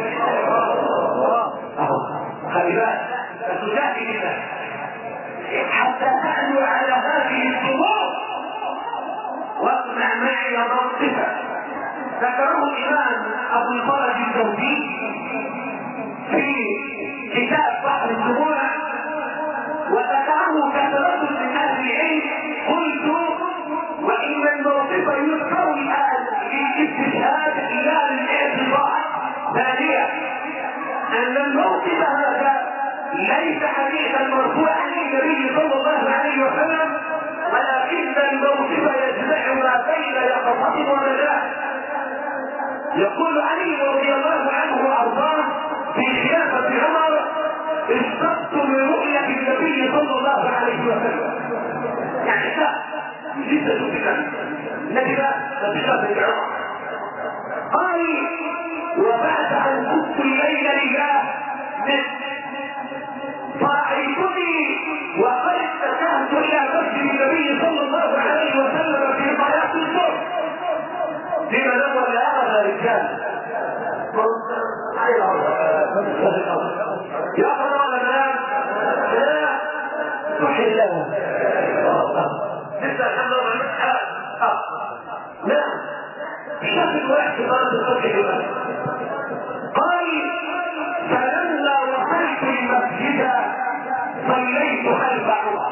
خلي بالك فتجاهد الله حتى تعلو على هذه الظروف واقنع معي موقفا. ذكره الامام ابو الفرج الجوزي في كتاب بحر الدموع وذكره كثرة من اهل العلم. قلت وان الموقف يذكر الان للاستشهاد لا للاعتبار. ثانيا ان الموقف هذا ليس حديثا مرفوعا للنبي صلى الله عليه وسلم ولكن الموقف يجمع ما بين يقظة ومنام. يقول علي رضي الله عنه وارضاه في خلافة عمر اشتقت لرؤية النبي صلى الله عليه وسلم. يعني لا جدا جدا النبي لا تشتغل العمر. قال وبعد ان كنت الليل لله فرأيتني وقد اتجهت الى مسجد النبي صلى الله عليه وسلم في صلاة الظهر. لما نام ولا هذا رجال يا ترى ولا نام؟ لا تحل له لسه الحمد لله مسحة نعم شكل واحد صلاة الظهر. قال فلما وصلت المسجد صليت خلف عمر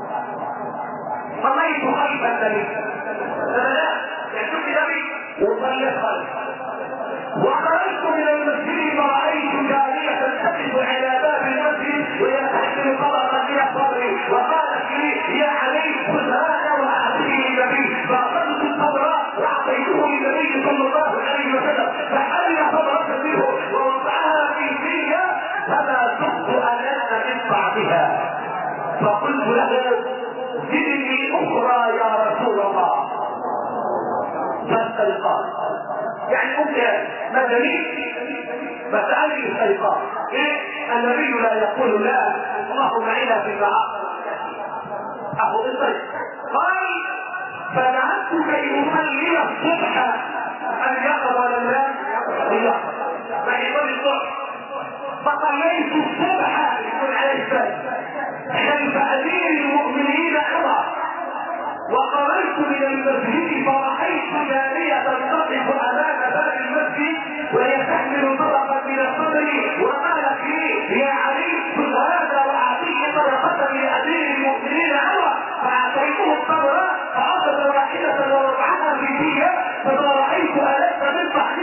صليت خلف النبي لا يشوف النبي وصليت خلفه وخرجت من المسجد فرأيت جارية تقف على باب المسجد وهي تحمل طبقا من الصبر وقالت لي يا علي خذ هذا واعطيه النبي فاخذت الصبر واعطيته للنبي صلى الله عليه وسلم فحل صبرة منه ووضعها في فيها فما زلت انام من بعدها فقلت له زدني اخرى يا رسول الله فاستيقظ. يعني ممكن مدني مسألة الاستيقاظ إيه؟ النبي لا يقول لا اللهم اعنا في المعاصي اخو الصيف. قال فنهدت كي اصلي الصبح ان يقظ ولا لا يقظ ما يصلي الصبح فصليت الصبح يقول عليه السلام خلف امير المؤمنين عمر وخرجت من المسجد فرأيت جارية تقف امام باب المسجد وهي تحمل طبقا من الصدر وقالت لي يا علي خذ هذا واعطيه طبقة لامير المؤمنين عمر فاعطيته الصبر فاخذ واحدة ووضعها في فيها فما رأيت ألست من بعد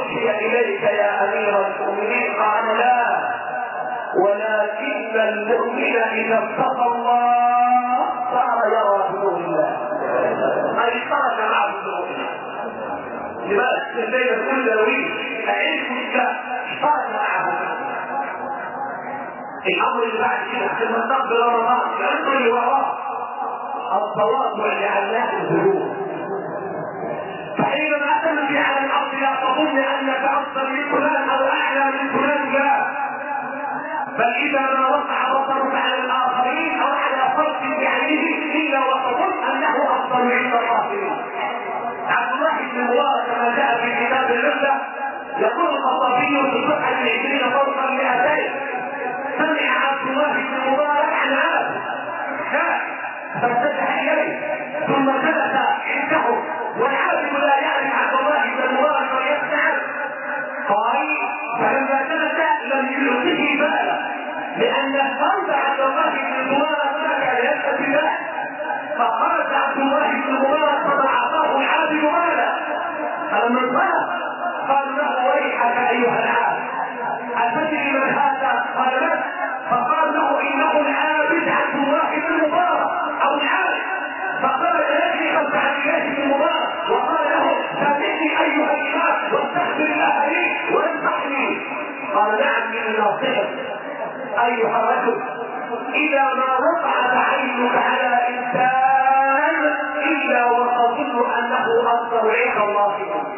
أوحي إليك يا أمير المؤمنين؟ قال لا، ولكن المؤمن إذا اتقى الله صار يرى بنور الله، أي خرج مع بنور الله. لماذا؟ لدينا كل درويش أعيش الإسلام خرج معه. الأمر اللي بعد كده لما تقبل رمضان ينظر اللي وراه التواضع لعلاه الذنوب. فحينما تمشي على الأرض لا تظن أنك أفضل من فلان أو أعلى من فلان، لا، بل إذا ما وقع بصرك على الآخرين أو على فرد بعينه إلا وتظن أنه أفضل عند الآخرين. عبد الله بن مبارك كما جاء في كتاب العزة يقول الخطابي في صفحة العشرين فوق المئتين: سمع عبد الله بن مبارك عن عبد شاء فاتجه إليه ثم جلس عنده والعابد لا يعرف عبد الله بن مبارك ويسمع. قال فلما جلس لم يلقه بالا، لأن قلب عبد الله بن مبارك ما كان يلتفت له، فخرج عبد الله بن مبارك فضعفه العابد مالا. فلما انطلق قال له: ويحك أيها العابد، أتدري من هذا؟ قال: لا. فقال له: إنه العابد عبد الله بن مبارك أو العابد. فخرج يجري خلف عبد الله بن مبارك وقال له: سامحني أيها الإمام واستغفر الله لي وانصحني. قال: نعم من ناصحك أيها الرجل، إذا ما وقعت عينك على إنسان إلا وتظن أنه أفضل عند الله.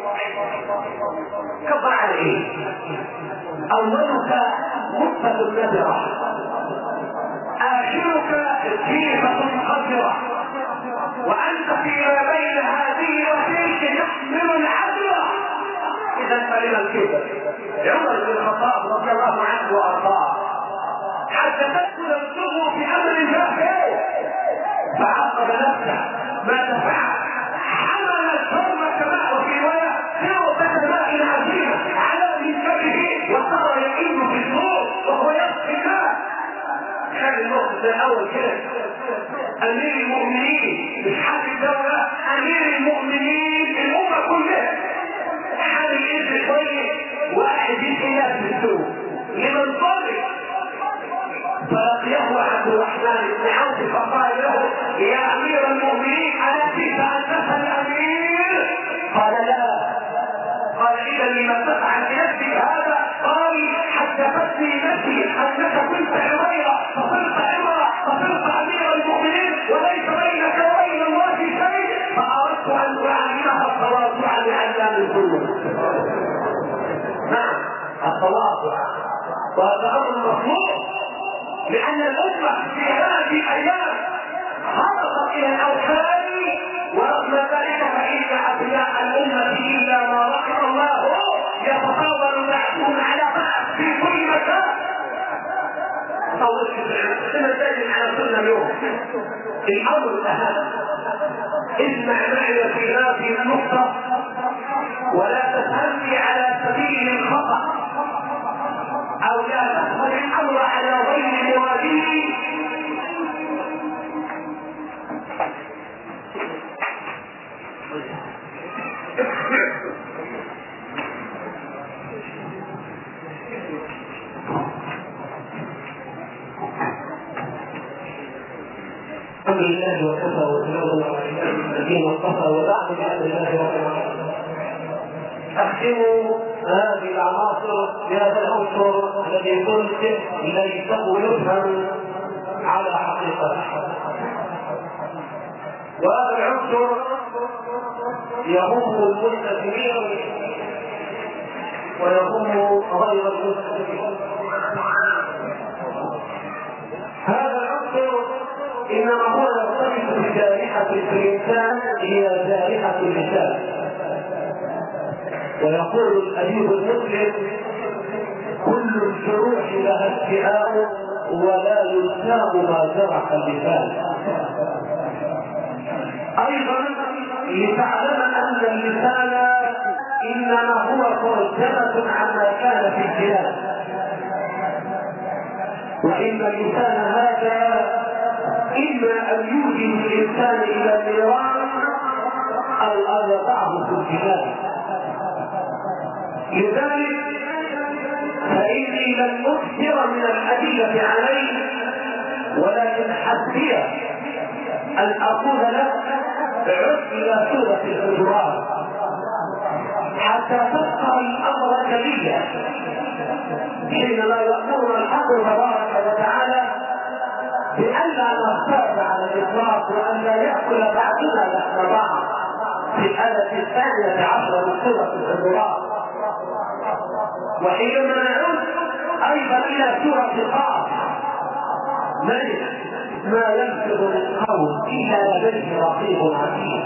كفر عليه. أولك مصة النذرة، آخرك جيفة قذرة، وأنت فيما بين هذه وتلك تحمل العذرة. إذا فلما الكبر؟ عمر بن الخطاب رضي الله عنه وأرضاه حدثته نفسه بأمر جاهل فعقب نفسه ماذا فعل؟ حمل الثوب كما وفي رواية ثوبة ماء عظيمة على منكبه وصار يئن في النور وهو يسقي الماء. كان الموقف الأول كده، أمير المؤمنين مش حاكم الدولة، أمير المؤمنين الأمة كلها، حامل إيد كويس واحد يسقي في السوق لمن طالب. فلقيه عبد الرحمن بن عوف فقال له: يا أمير المؤمنين ألست أنت الأمير؟ قال: لا. قال: إذا لما تفعل بنفسك هذا؟ قال: حدثتني نفسي أنك كنت عميرة فصرت عمرة فصرت أمير المؤمنين وليس بينك وبين الله شيء، فأردت أن أعلمها التواضع لعلام الظلم. نعم، التواضع، وهذا أمر مطلوب، لأن الأمة في هذه الأيام هربت إلى الأوثان، ورغم ذلك فإن أبناء الأمة إلا ما رحم الله يتطاول بعضهم على بعض في كل مكان. سنة دائما على سنة اليوم. الأمر الأهم، اسمع معي في هذه النقطة ولا تفهمني على سبيل الخطأ أو لا تفهم الأمر على غير مراده. الحمد لله وكفى وسلام على عباده الذين اصطفى، وبعد بأمر الله رب العالمين. أختم هذه العناصر بهذا العنصر الذي قلت ليسه يفهم على حقيقته، وهذا العنصر يهم الملتزمين ويهم غير الملتزمين. هذا العنصر إنما هو يرتبط بجارحة الإنسان، هي جارحة اللسان. ويقول الأديب المسلم: كل الجروح لها اشتهاء ولا يلتام ما جرح اللسان. أيضا لتعلم أن اللسان إنما هو ترجمة عما كان في الجهاد، وإن اللسان هذا إما أن يوجد الإنسان إلى النيران أو أن يضعه في الجهاد. لذلك فإني لن أكثر من الأدلة عليه، ولكن حسبي أن أقول لك عد إلى سورة الحجرات حتى تفقه الأمر جليا، حينما يأمرنا الحق تبارك وتعالى بألا نختار على الإطلاق وأن لا يأكل بعضنا لحم بعض في الآية الثانية عشرة من سورة الحجرات. وحينما نعود أيضا إلى سورة قاف ما يلفظ من قول إلا لديه رقيب عتيد.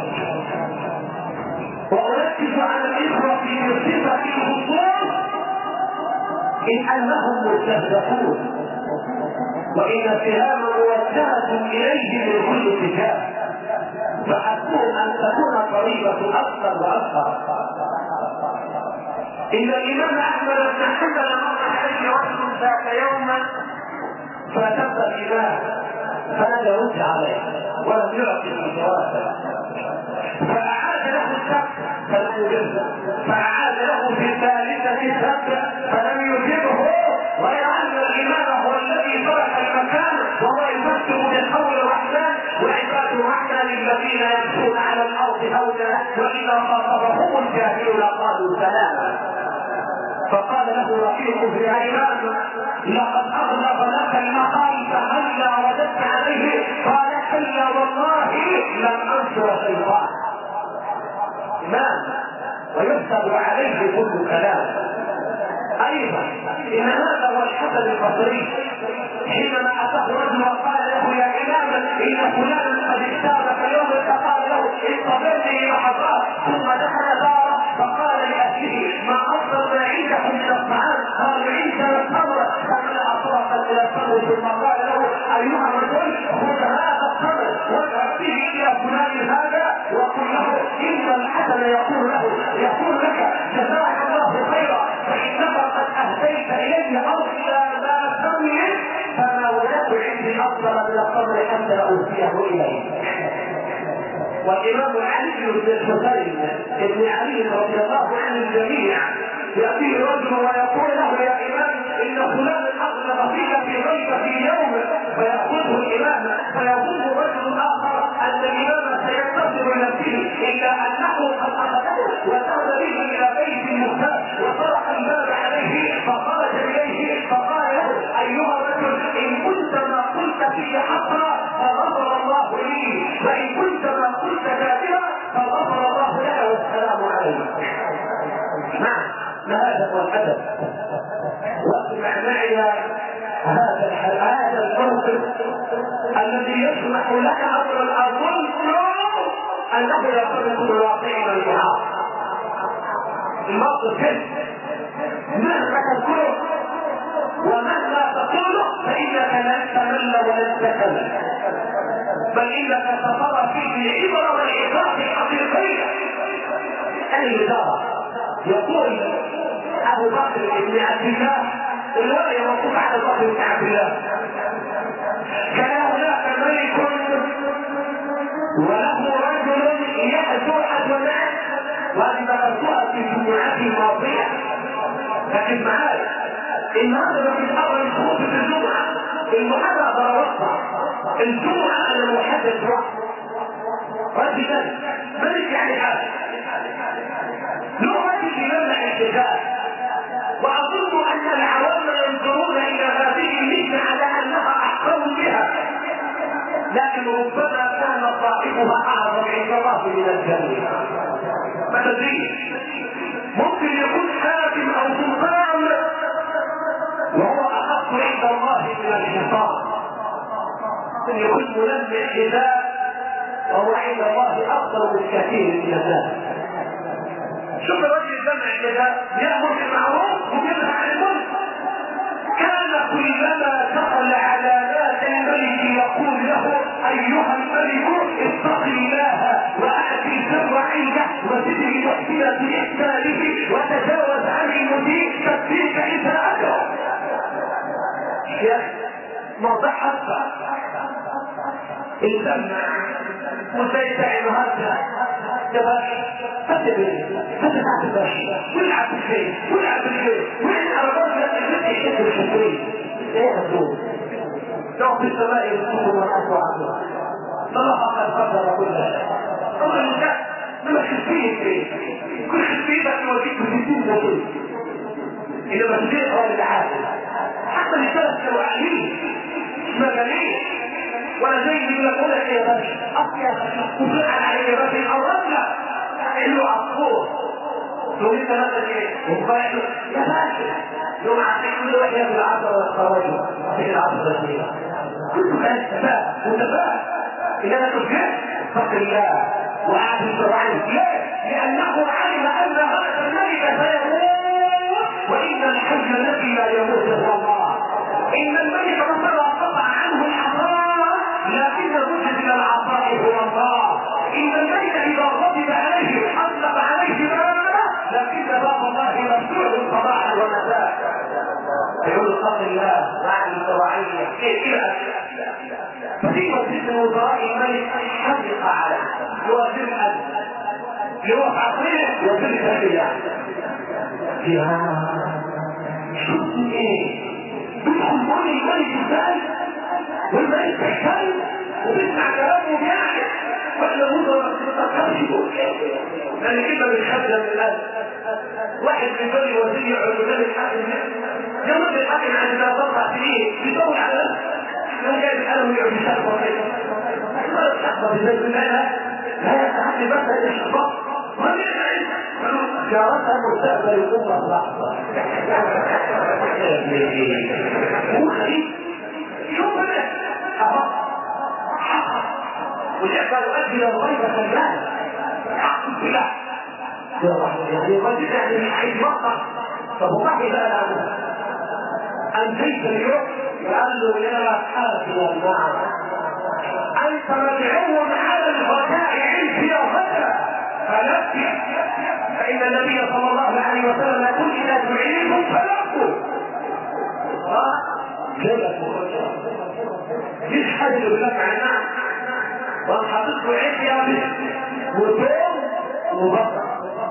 وأركز على الإخوة في صفة الخصوص إن أنهم مستهدفون، وإن اتهام موجهة إليه من كل اتجاه، فحسبهم أن تكون الطريقة أكثر وأكثر. إن الإمام أحمد بن حنبل مر عليه رجل ذات يوما فسب الإمام فلم يرد عليه ولم يعطي جوابا، فأعاد له السب فلم يجبه، فأعاد له في الثالثة السب فلم يجبه، غير أن الإمام هو الذي ترك المكان وهو يفكر بالقول الرحمن وعباد الرحمن الذين يمشون على الأرض هونا وإذا خاطبهم الجاهلون قالوا سلاما. فقال له رفيق في عباد لقد أغلق لك المقال فهلا رددت عليه؟ قال كلا والله لم أنصر شيطان. ما ويكتب عليه كل كلام. أيضا إن هذا هو الحسن البصري حينما أتاه رجل وقال له يا إمام إن فلانا قد اجتابك يوم فقال له انتظرني لحظات، ثم دخل داره فقال لأهله ما أفضل ما عندكم من الطعام؟ قال عندنا التمر، فملأ طرقا إلى التمر ثم قال له أيها الرجل خذ هذا التمر واذهب به إلى فلان هذا وقل له إن الحسن يقول له يقول لك جزاك الله خيرا فإنك قد أهديت إلي أفضل ما تملك، فما وجدت عندي أفضل من التمر حتى أوفيه إليه. والإمام علي بن الحسين ابن علي رضي الله عن الجميع يأتيه رجل ويقول له يا إمام إن فلان أغلب فيك في غيبة في يوم، فيأخذه الإمام فيظن رجل آخر أن الإمام سينتصر نفسه، إلا أنه قد أخذه وذهب به إلى بيت المختار وطرق الباب عليه فخرج إليه فقال له أيها الرجل إن كنت ما قلت في حقا فغفر الله لي، وإن كنت ما قلت كاذبا فغفر الله لك والسلام عليك. نعم هذا هو الأدب. واسمع معي هذا هذا الموقف الذي يسمح لك أمر الأظن أنه يكون الواقع والمحاط. الموقف كيف مهما تذكره ومهما تقوله فإنك لن تمل ولن تكمل، بل إنك سترى فيه العبرة والعظات الحقيقية. أي ترى يقول أبو بكر بن عبد الله الرواية موقوف على أبو بكر بن عبد الله كان هناك ملك وله رجل يأتوا أدونات، وهذه ذكرتها في الجمعات الماضية، لكن معاي إن هذا في الأول خطبة الجمعة المحاضرة وقتها الجمعة أنا محدث وقت رجلا ملك يعني هذا له رجل يمنع الشجاع، وأظن أن العوام ينظرون إلى هذه المهنة على أنها أحكم بها، لكن ربما كان صاحبها أعظم عند الله من الجنة. ما تدري ممكن يكون حاكم أو سلطان وهو أخف عند الله من الحصان، ممكن يكون ملمع حذاء وهو عند الله أفضل من كثير من الناس. شوف الرجل الجمع كده يأمر بالمعروف وينهى عن المنكر، كان كلما دخل على ذات الملك يقول له أيها الملك اتق الله وأعطي السر عنده وزده تحسين إحسانه وتجاوز عن المسيء تكفيك إساءته. يا موضع حتى الجمع وسيدعي هذا يا باشا فتبني فتبعت الباشا والعب الخير والعب الخير والعب الرجل الذي يشد الشكرين ايه هدوم لو في السماء يرسوه والناس وعبده الله قد قدر كل شيء طبعا الناس لما خفيه فيه كل خفيه بس يوديك في الدين ده إنما تدير هو العادل حتى الثلاث كانوا عالمين مجانين ولا زي اللي يقول لك يا باشا أصيا وفعل عليه يا باشا الرجل له عصفور لو انت مثلا ايه وفاعل يا باشا يوم عطيك كل واحد ياخد العصر والخراجه في العصر الدين كله كان تفاهم وتفاهم انما تفهم فقر الله وعاد الشرعين ليه؟ لانه علم ان هذا الملك سيموت وان الحج الذي لا يموت هو الله ان الملك ربما قطع عنه العطاء لكن الرشد الى العطاء هو الله ان الملك اذا غضب عليه حلق عليه بابه لكن باب الله مفتوح صباحا ومساء يقول خلق الله مع الشرعيه كيف كده ففي وزير من وزراء الملك حلق عليه يوزير الامن يوقف عقليه يوزير التشريع يا شوف ايه تدخل مول الملك ازاي والملك تحتاج وتسمع كلامه يعني واحنا نقول ما تتفكرش يقول كده لان كده بنخدم الان واحد من بني وزير علماء الحاكم يوم الحاكم عند ثلاث اربع سنين بيدور على يوم جاي القلم ويقعد يشتغل بسيط ولا تحضر بزي المال لا يتحدى بس الاشخاص ما بيعمل جارتها مستقبل الامه لحظه هو خليل شوف ده اهو والإعفاء يؤدي إلى الغيبة المال حق بالله يعني قد يعني من حيث مقطع طب وما في بقى الأمر أنتيت اليوم وقال له يا حافظ المعنى أنت مدعو على الغداء في الغداء فنبكي فإن النبي صلى الله عليه وسلم يقول إذا دعيتم فلبوا كيف مخرجة مش حاجة اللي بلك عنها وانحطت له عيد يابس وطول وبطر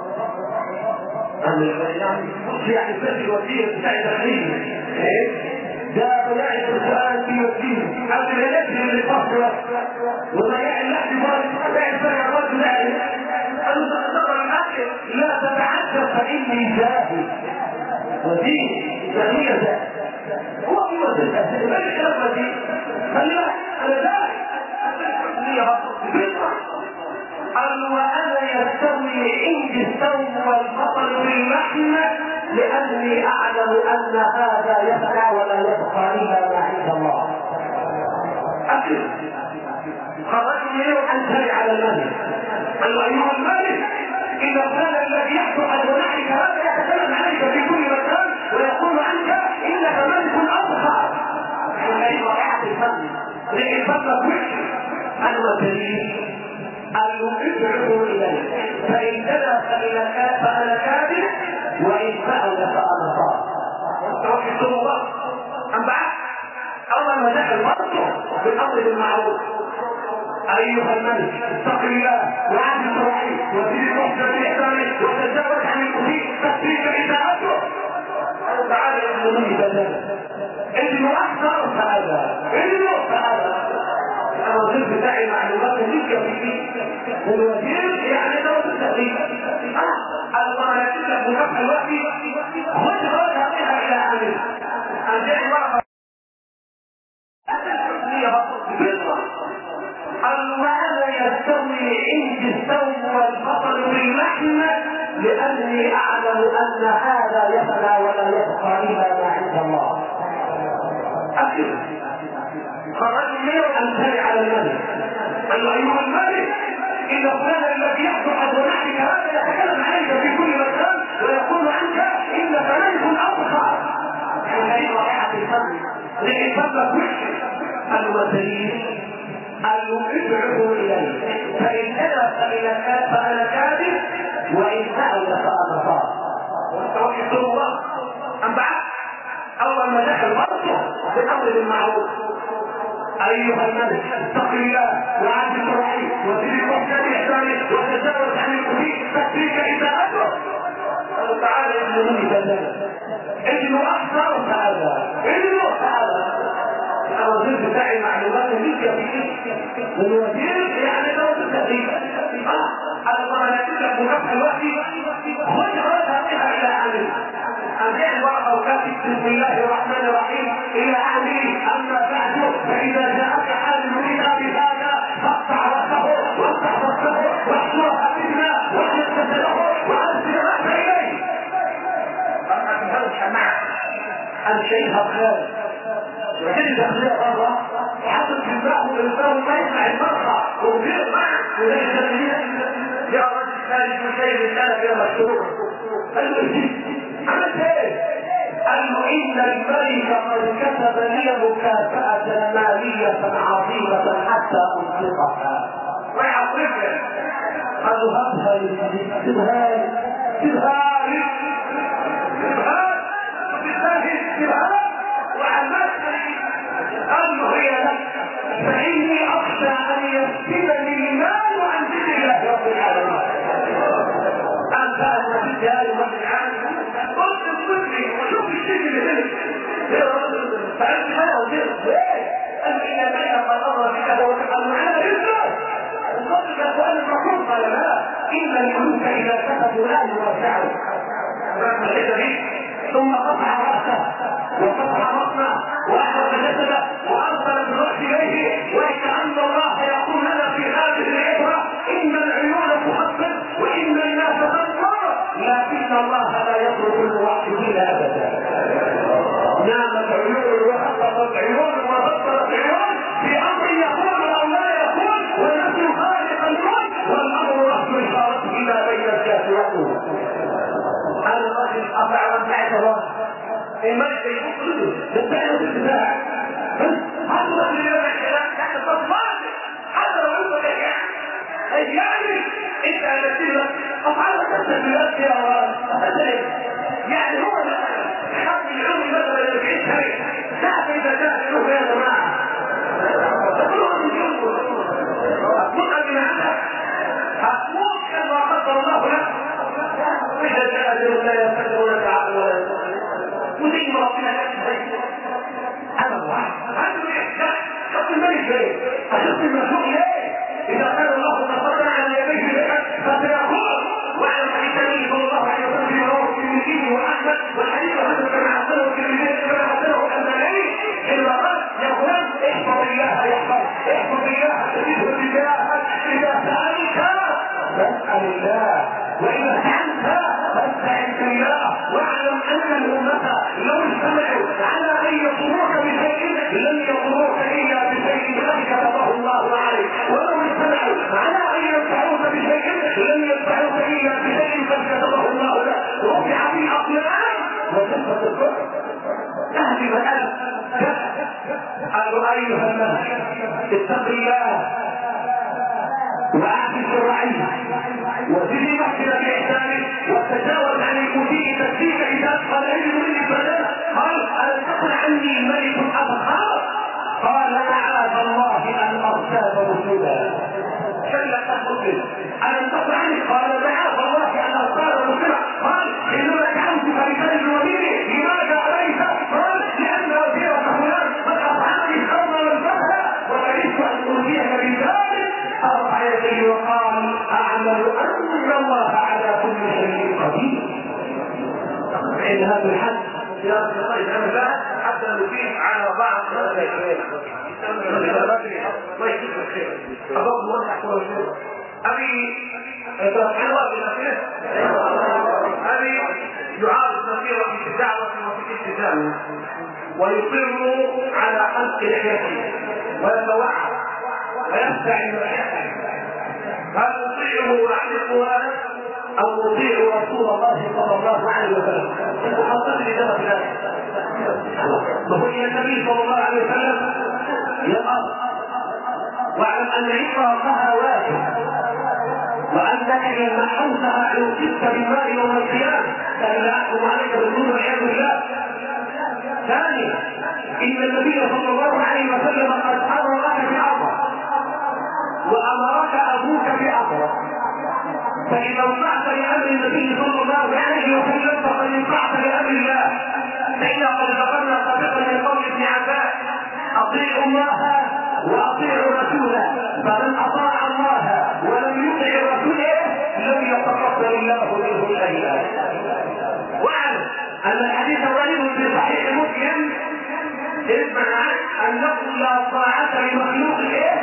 يعني يعني سبب الوزير بتاع الداخلية ده بلاعب السؤال في وزير قبل ما يجري من الفصل وما يعلق بمرض بلاعب سنة الرجل لاعب قالوا تقدر الأكل لا تتعجب فإني جاهل وزير جميع ذات هو في وزير الأسئلة ما الكلمة دي خلي بالك أنا جاهل قال وانا يستوي عندي الثوم والبطل باللحم لاني اعلم ان هذا يفنى ولا يبقى الا ما عند الله اكل خرجت منه انتهي على الملك قال ايها الملك اذا كان الذي يحدث عن ونحك هذا يتكلم عليك في كل مكان ويقول عنك انك ملك اضخم حين رائحه الفم للفم وحش المدريد المدعو اليه فان كذا فانا كاذب وان فعل فانا صادق توحد الله ام بعد اول ما دخل برضه بالامر بالمعروف ايها الملك اتق الله وعد الصلاحي وزيد المحسن باحسانه وتزوج عن المسيء تكفيك اساءته او تعالى يظلمني بدلا انه اكثر فهذا انه فهذا الوزير بتاعي معلومات ملكة فيه والوزير يعني ده وزير تقريبا الله يكتب لك مكافأة الوقتي خد غلط هطيها إلى عامل أنجاء ورقة قال وأنا يستوي عندي الثوم والبطل باللحم لأني أعلم أن هذا يفنى ولا يبقى إلا ما عند الله أكل خرجوا منه أنتهي على الملك قال له أيها الملك إذا كان الذي يحدث عن ونحك هذا يتكلم عليك في كل مكان ويقول عنك إنك ملك أضخم حين رائحة الفم للفم وحش المدريد المدعو إليه فإن كذا فأنا كاذب وإن فعل فأنا صادق توحد الله أم بعد أول ما دخل برضه بالأمر بالمعروف ايها الناس اتق الله وعد الرحيم وسير الوحده باحسانه وتجاوز عن المسيء تكفيك اساءته. قال تعالى ابنوني بلد ابنوا اكثر هذا ابنوا هذا الوزير بتاعي معلومات ليك في الوزير يعني لو تستفيد اه انا طبعا هكتب مكافاه دلوقتي خد هذا بها الى عمل ارجع الورقه وكاتب بسم الله الرحمن الرحيم الى عمل اما بعد فاذا جاءك حال يريد بهذا فاقطع راسه وافتح راسه واحشر حبيبنا واحلق جسده وارسل راسه اليه. طبعا في هذا الجماعه الشيء خير وكل داخلية بره وحاطط في دماغه الإنسان ما يسمع المرخى وغير معه وزي الجميلية يا رجل خارج مشاهد رسالة فيها مشهور قال له ايه؟ عملت ايه؟ قال له إن الملك قد كتب لي مكافأة مالية عظيمة حتى أنفقها ويعطيك. قال له هاتها لي سيبها لي سيبها لي سيبها لي سيبها لي وعملتني. قال له هي لك فإني أخشى أن يفتنني المال عن ذكر الله رب العالمين. أنت أنا في الجهال رب العالمين قلت لي وشوف الشيء اللي هنا يا رجل فعلت هذا وزير ايه؟ قال لي إن الملك قد أمر بكذا وتفعل معنا رزقا وقلت يا سؤال الرسول قال لا إن الملوك إذا كتبوا لا يرجعوا ثم قطع رأسه وقطع بطنه وأخذ جسده وأرسل بالروح إليه وكأن الله يقول لنا في هذه العبرة إن العيون تحقق وإن الناس تنظر لكن الله لا يترك الوحيدين أبدا. نامت عيون وحققت عيون وبطلت عيون في أمر يكون أو لا يكون ونحن خالق الكون والأمر رفض إشارته إلى بين الكاف يقول. هذا الرجل أطع من بعد الله الملك يقول له تبتعد الدفاع هذا الرجل اللي يبقى الكلام تحت الصفات هذا لو يبقى لك يعني انت هتسيبك افعالك التسبيلات يا رجل يعني هو خط العلم مثلا اللي بعيد شريك ساعة اذا كان له يا جماعة تقولوا من جنبه هتموت من عندك هتموت كما قدر الله لك إذا جاء أجل لا يستجر لك عقل ولا يستجر وزي ما ربنا كتب هذا واحد عنده إحسان شوف الملك ليه أشوف المخلوق ليه إذا كان الله تصدر على يديه لك فسيقول واعلم حديث النبي صلى الله عليه وسلم في رواه الترمذي وأحمد والحديث هذا كما حسنه الترمذي كما حسنه الألباني إلا قال يقول احفظ الله يحفظ احفظ الله تجده تجاهك إذا سألك فاسأل الله وإذا سألت فاستعن بالله واعلم أن الأمة لو اجتمعوا على أن يضروك بشيء لن يضروك إلا بشيء قد كتبه الله عليك ولو اجتمعوا على أن ينفعوك بشيء لن ينفعوك إلا بشيء قد كتبه الله لك. رفع في أقلام وجفت الكفر أهل الآن قالوا أيها الناس اتق الله وأعطي الرعية وزد محسن بإحسانه وتجاوز عن المسيء تكفيك إذا أدخل علم من البلد. قال ألم تقل عني ملك أبخار؟ قال معاذ الله أن أرتاب رسولا شلت تخرج. ألم تقل عني؟ قال معاذ الله أن أرتاب رسولا. قال إنما دعوتك بفرج وليدي لماذا أليس؟ قال لأن وزيرة فلان قد أطعمني الخمر والفخر وكرهت أن أوتيك بذلك. أرفع يديه وقال أعلم أن الله على كل شيء قدير. إن هذا الحد يا رب الله يسلمك حتى نفيد على بعض ما يشوف الخير أبغى الله يحفظ الخير. أبي حلوة بنفسه أبي يعارض نصيرة في الدعوة وفي الالتزام ويصر على حلق لحيته ويتوعد ويستعن لحيته. هل نطيعه وعلقها أو نطيع رسول الله صلى الله عليه وسلم؟ المحطات لدرجة ذلك وهو النبي صلى الله عليه وسلم يقال واعلم أن عقابها واجب وأنك إن محوتها عوقبت بالمال يوم القيامة فإذا أحكم عليك بالظلم والعياذ بالله. ثانيا ان النبي صلى الله عليه وسلم قد امرك بامر وامرك ابوك بامر، فاذا انفعت لامر النبي صلى الله عليه وسلم فقد انفعت لامر الله. فإنا قد ذكرنا سابقا من قول ابن عباس اطيعوا الله واطيعوا رسوله، فمن اطاع الله ولم يطع رسوله لم يتقبل الله منه شيئا. واعلم ان الحديث وارد في صحيح مسلم اسمع معك انه لا طاعه لمخلوق ايه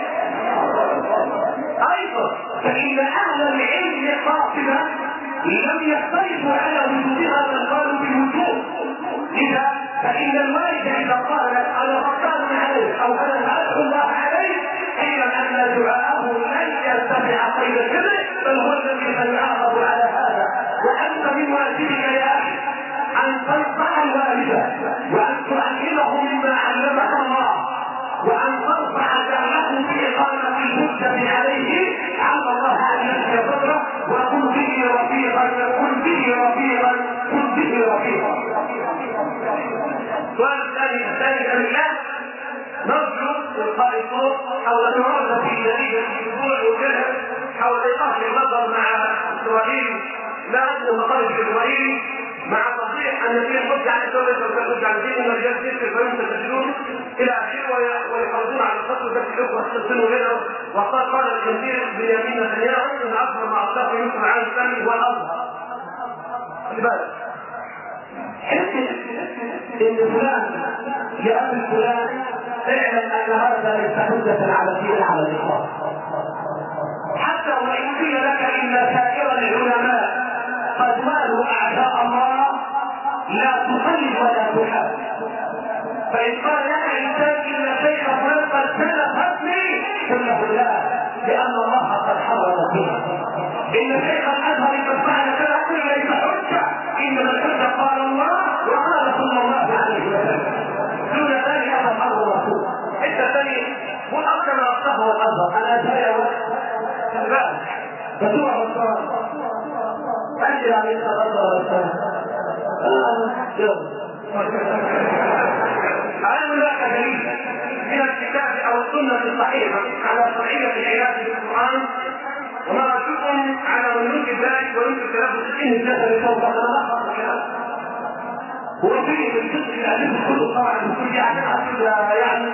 ايضا، فان اهل العلم قاطبه لم يختلفوا على وجودها بل قالوا بالوجود. لذا فان الوالد اذا قال انا غضبان عليه او انا ادعو الله عليه اعلم ان دعاءه لن يرتفع قيد الكبر، بل هو الذي سيعاقب على هذا. وانت من واجبك يا اخي ان تنصح الوالده وان تعلمه مما علمك الله وان ترفع دعوته باقامه الحجه عليه. علم الله ان يشفي صدره وكن به رفيقا كن به رفيقا كن به رفيقا. السؤال الثاني الثاني لله نرجو القاء الصوت حول المعارضه في جديد الاسبوع وكذا حول ايقاف النظر مع اسرائيل لا ادنى مخارج اسرائيل مع تصريح ان في حجه على الدوله وتحج عن دين المجال تلك فهم تسجلون الى اخره ويخرجون على الخط وتسجلوا وتسجلوا هنا. وقال قال الكثير بنيامين نتنياهو ان اكبر ما اطلقه يوسف العالم الثاني هو الارض. خلي بالك حته ان فلان لأب فلان اعلم ان هذا ليس حجة على الدين على الاطلاق، حتى وان قيل لك ان سائر العلماء قد مالوا اعداء الله لا تقلد ولا تحاب. فان قال لك انسان ان شيخ فلان قد سلفتني قل له لا، لان الله قد حرم فيه. ان شيخ الازهر قد فعل كذا قل ليس حجه، انما الحجه قال الله وقال صلى الله عليه وسلم، دون ذلك هذا امر الرسول. انت ثاني قل اكثر ما اصله الازهر انا اتبايع كذاب فتوع الصلاه انزل عليك الازهر والسلام أعلم لك دليل من الكتاب أو السنة الصحيحة على شرعية العلاج بالقرآن، وما رأيكم على من ينكر ذلك وينكر تلبس إن الجسد سوف نلخص الكلام. هو فيه من جزء الأدب كله طبعا بكل يعني يعني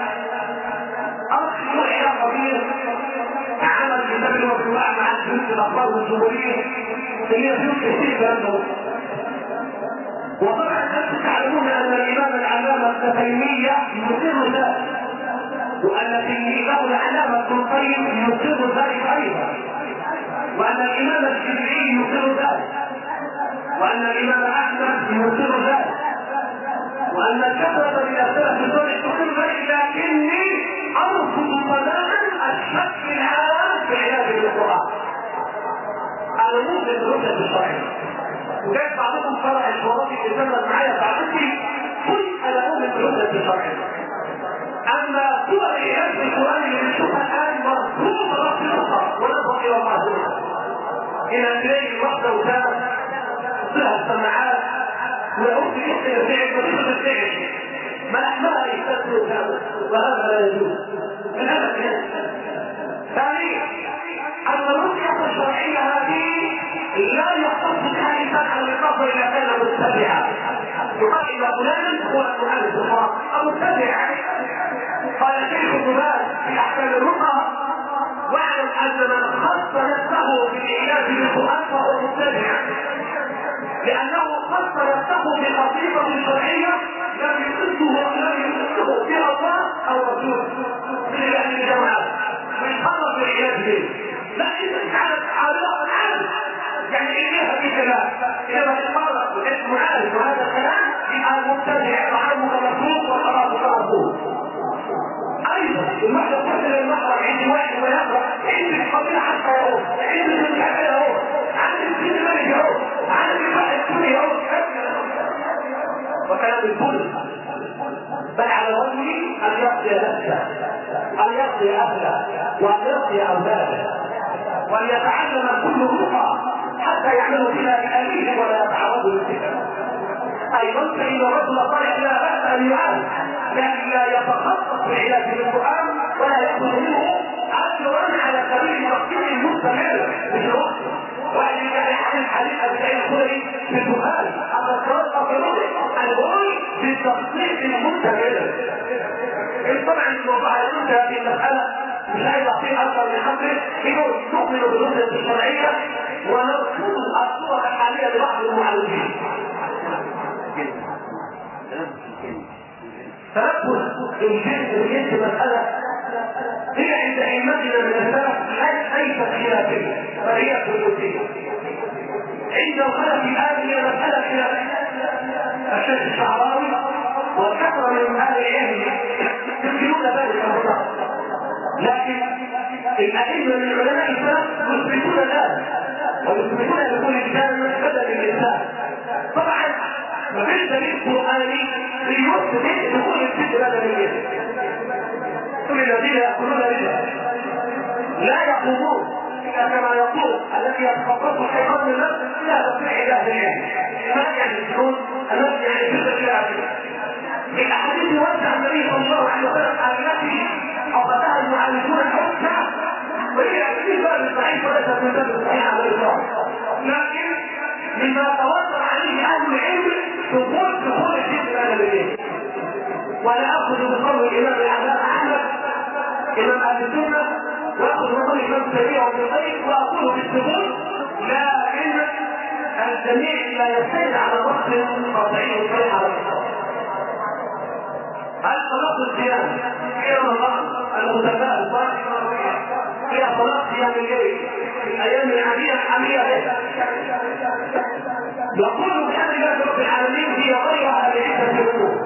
أصل نوع قبيل عمل كتاب الوقوع مع الجنس الأخبار والجمهورية اللي يجب كثير لأنه. وطبعا انتم تعلمون ان الامام العلامه ابن تيميه يقر ذلك، وان تلميذه العلامه ابن القيم يقر ذلك ايضا، وان الامام الشافعي يقر ذلك، وان الامام احمد يقر ذلك، وان الكثره من السلف الصالح تقر ذلك، لكني ارفض تماما الشك العام في علاج بالقران. انا ممكن الرؤيه الشرعيه وجاي بعضكم فرع الشرطي اللي كانت معايا بعضتي كل انا اؤمن بالرؤيه الشرعيه. اما صور العلاج بالقران اللي بنشوفها الان مرفوضه رفضها ونظر الى الله الى تلاقي الوحده وثالث تصلها السماعات ويعود يحسن الفعل ويحسن الفعل ما احملها يستثني وثالث، وهذا لا يجوز من هذا الكلام. ثانيا ان الرؤيه الشرعيه هذه لا يختص بها الانسان على الاطلاق اذا كان متبعا. يقال ان فلانا هو القران الصحراء او متبعا. قال شيخ ابن باز في احكام الرقى واعلم ان من خص نفسه بالعلاج بالقران فهو متبع، لانه خص نفسه بخصيصه شرعيه لم يخصه لم يخصه بها الله او رسوله من اهل الجماعات ويتخلص بالعلاج به. لا اذا كانت عالقه العالم يعني إليها في كلام إذا تقرأ واسم عارف وهذا الكلام يبقى المبتدع وحرمك مفروض وخلاصك مفروض. أيضا المحضر تحصل المحضر عند واحد ويقرأ عند القبيلة حتى يروح عند المتحدة يروح عند السيد الملك يروح عند الواحد السوري يروح وكلام الكل، بل على وجهه أن يقضي نفسه أن يقضي أهله وأن يقضي أولاده وأن يتعلم كل رقى حتى يعملوا بها بأبيه ولا يتعرضوا للفتن. أيضا فإن الرجل صالح لا بأس أن يعلم يتخصص في العلاج بالقران ولا ياخذ منه اجرا على سبيل التقديم المستمر مش الوقت. واحد يجي يحلل حديث ابي سعيد الخدري في البخاري اما الصلاه الركوع الغول بالتخصيص المستمر. طبعا الموضوع ينتهي في المساله مش عايز اعطيه اكثر من حقه. يقول نؤمن بالرسل الشرعيه ونرفض الصور الحاليه لبعض المعالجين. تنفس الجنس والجنس مسألة هي عند علمتنا من السلف ليست خلافية فهي ثبوتية. عند الخلف الآن هي مسألة خلافية. الشيخ الشعراوي والكثرة من أهل العلم يمكنون ذلك المطلق، لكن الأئمة من علماء السلف يثبتون ذلك ويثبتون لكل إنسان بدل الإنسان. طبعا ما فيش دليل قرآني ليثبت دخول الست بدنيا. كل الذين يأكلون ربا لا يقومون كما يقول الذي يتخطط الشيطان من النفس لا تصنع اله العلم. ما يعني يكون النفس يعني جزء العلم. الاحاديث وسع النبي صلى الله عليه وسلم على التي اخذها المعالجون الحسنى وهي في باب الصحيح وليست من باب الصحيح على الاطلاق، لكن مما توتر عليه اهل العلم دخول دخول الجسم الادبيه. ولا اخذ بقول الامام الاعلام احمد امام اهل السنه واخذ بقول الامام تيميه وابن القيم واقول بالثبوت، لكن الجميع لا يستند على نص قطعي صريح على الاطلاق. هل صلاه الصيام في رمضان المتفائل الصالح هي صلاه صيام الليل في الايام العاديه الحاليه به؟ يقول بحمد الله رب العالمين هي غيرها لعده امور.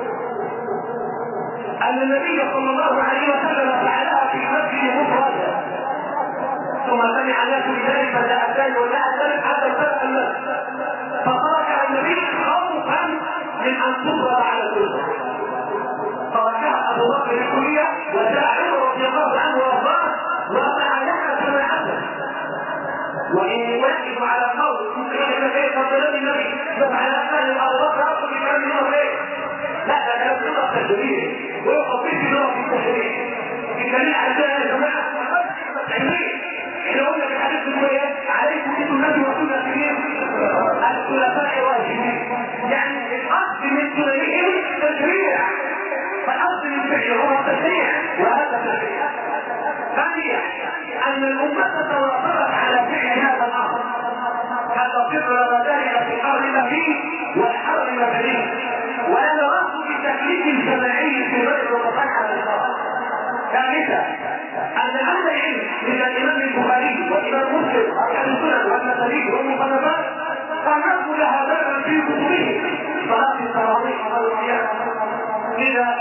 ان النبي صلى الله عليه وسلم فعلها في مسجد مفردا ثم سمع الناس بذلك فجاء الثاني وجاء الثالث حتى ارتفع الناس فتركها النبي خوفا من ان تفرض على الامه. تركها ابو بكر الكليه وجاء عمر رضي الله عنه وارضاه وفعلها كما عمل. وان يوافق على قول ممكن كيف قبل النبي فعلى اهل ابو بكر اصل بكلام الله ليه؟ لا ده كلام لغه تشريع ويقف في لغه التشريع. الدليل على ذلك يا جماعه التشريع احنا قلنا في حديث الروايه عليكم بسنتي وسنه الخلفاء الراشدين. يعني الاصل من سننهم تشريع فالاصل من فعله هو التشريع وهذا التشريع. ثانيا ان الامه توافقت على فعل هذا الامر حتى صفر ذلك في حرم فيه والحرم فيه ولا نراه بتكليف جماعي في غير رمضان على الاطلاق. ثالثا ان اهل العلم من الامام البخاري والامام مسلم واصحاب السنن والمسانيد والمصنفات صنفوا لها بابا في كتبهم صلاه التراويح والصيام. لذا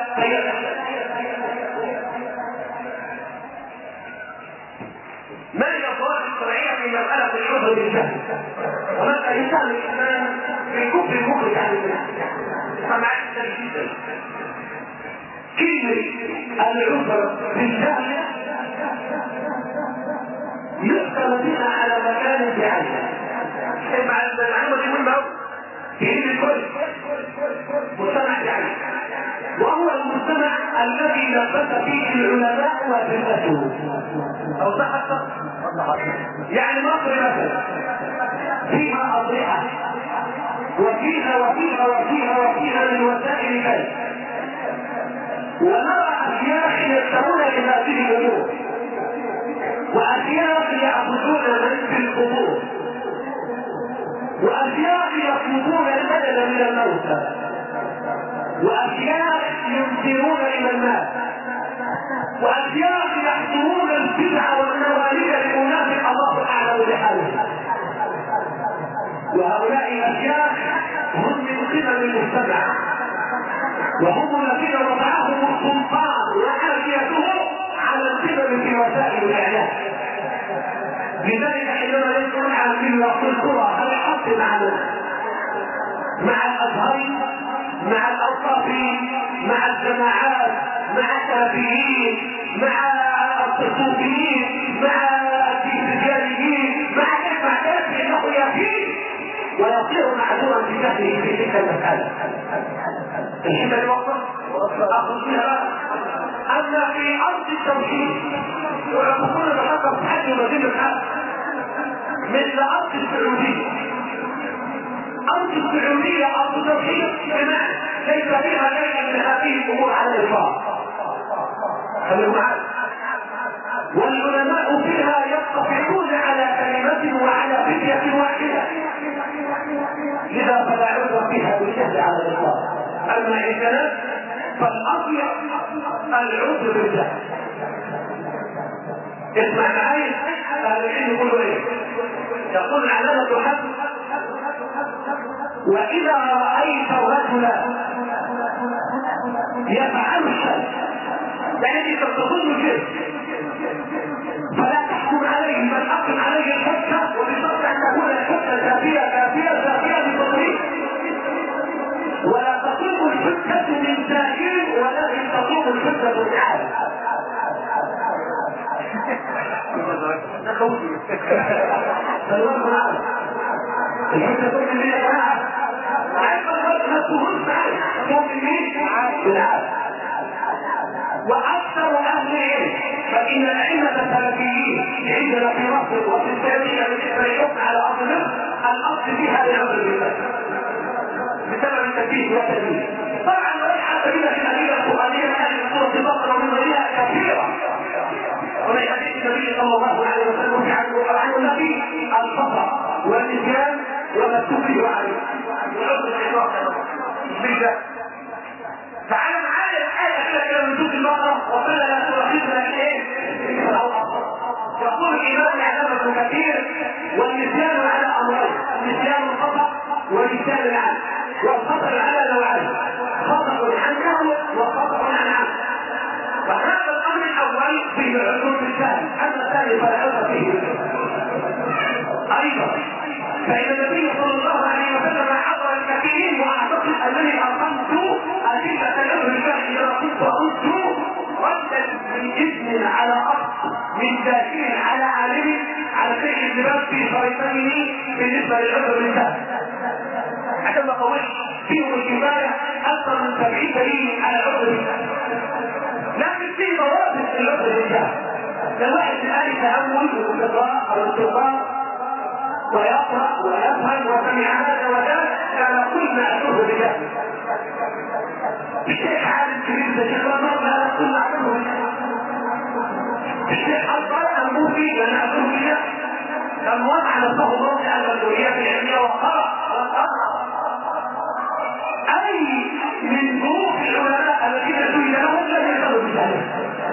ما هي الضوابط الشرعيه في مساله العذر بالجهل ومتى يسال الانسان بالكفر المخرج عن الله؟ سمعت جدا كلمه العذر بالجهل يذكر بها على مكان بعينه. اسمع المعلومه دي مهمه قوي في علم الكل. مجتمع بعينه وهو المجتمع الذي لبس فيه العلماء وادلته او صح. يعني مصر مثلا فيها اضرحه وفيها وفيها وفيها وفيها من وسائل الكذب ونرى اشياء يشترون لهذه الامور واشياء يعبدون من في القبور واشياء يطلبون البدل من الموتى واشياء يمثلون الى المال واشياء يحضرون البدع والموالد لاناس الله اعلم بحالهم. وهؤلاء الاشياء هم من قبل المجتمع وهم الذين وضعهم السلطان وحاشيته على القبل في وسائل الاعلام. لذلك حينما يدخلون على في القرى هذا حق معنا مع الازهر مع الاوقاف مع الجماعات مع السلفيين مع الصوفيين مع التجاريين مع كيف مع ذلك انه يفيد ويصير معذورا في جهله في تلك المساله. الحمى الوقت اخذ فيها. اما في ارض التوحيد ويعتقدون بحق حج مدينه الحج مثل ارض السعوديه. ارض السعوديه ارض توحيد بمعنى ليس فيها شيء من هذه الامور على الاطلاق. خليكم معايا. والعلماء فيها يتفقون على كلمه وعلى فكره واحده، لذا فلا عذر فيها بالجهل على الاطلاق. اما ان كانت فالاصل العذر بالجهل. اسمع معي، اهل العلم يقولوا ايه؟ يقول العلامه الحق: واذا رايت الرجل يفعل الشيء يعني تقصد شيء فلا تحكم عليه بل اقم عليه الحجه، وبشرط ان تكون الحجه كافيه كافيه كافيه بتطبيق، ولا تقوم الحجه من زائر ولكن تقوم الحجه من عالم. الحجه تقوم من يا جماعه عايز الحجه تقوم معايا تقوم من العالم. واكثر اهل العلم فان الائمه السلفيين عندنا في مصر وفي السعوديه بالنسبه للحكم على ارض مصر الاصل فيها لامر بالله بسبب التكليف والتدليس. طبعا لو حتى بنا في الادله القرانيه هذه سوره البقره ومن غيرها كثيره، ومن حديث النبي صلى الله عليه وسلم في عنه وعن النبي الخطا والنسيان وما تكره عليه وعذر الاطلاق بالله. تعالى معايا الآية كده كده من سورة البقرة: وقال لا تؤاخذنا بإيه؟ يقول الإمام العلامة ابن كثير: والنسيان على أمرين، نسيان الخطأ ونسيان العمد. والخطأ على نوعين: خطأ عن جهل وخطأ عن عمد. وهذا الأمر الأول فيه العذر بالسهل، أما الثاني فلا عذر فيه. أيضا فإن النبي صلى الله عليه وسلم حضر الكثيرين، وأعتقد أنني أقمت أدلة الأمر الشرعي إذا كنت أرد ردا بإذن على أصل من ذاكر على عالم على شيء الزباب في شريطين بالنسبة للعذر بالسهل، عشان ما أقولش فيهم الكفاية أكثر من سبعين دليل على العذر بالسهل. لكن في ضوابط العذر بالسهل. الواحد الآن تأول والاستقراء أو الاستقراء ويقرأ ويفهم وسمع هذا وذاك كان كل معذور بجهل. الشيخ عالم كبير ده شيخ رمضان هذا كل معذور بجهل. الشيخ أصبر الموفي لأن معذور بجهل. فالوضع نفسه موضع المسؤوليات العلمية وقرأ وقرأ أي من ظروف العلماء الذين سئل لهم لم يكونوا بجهل.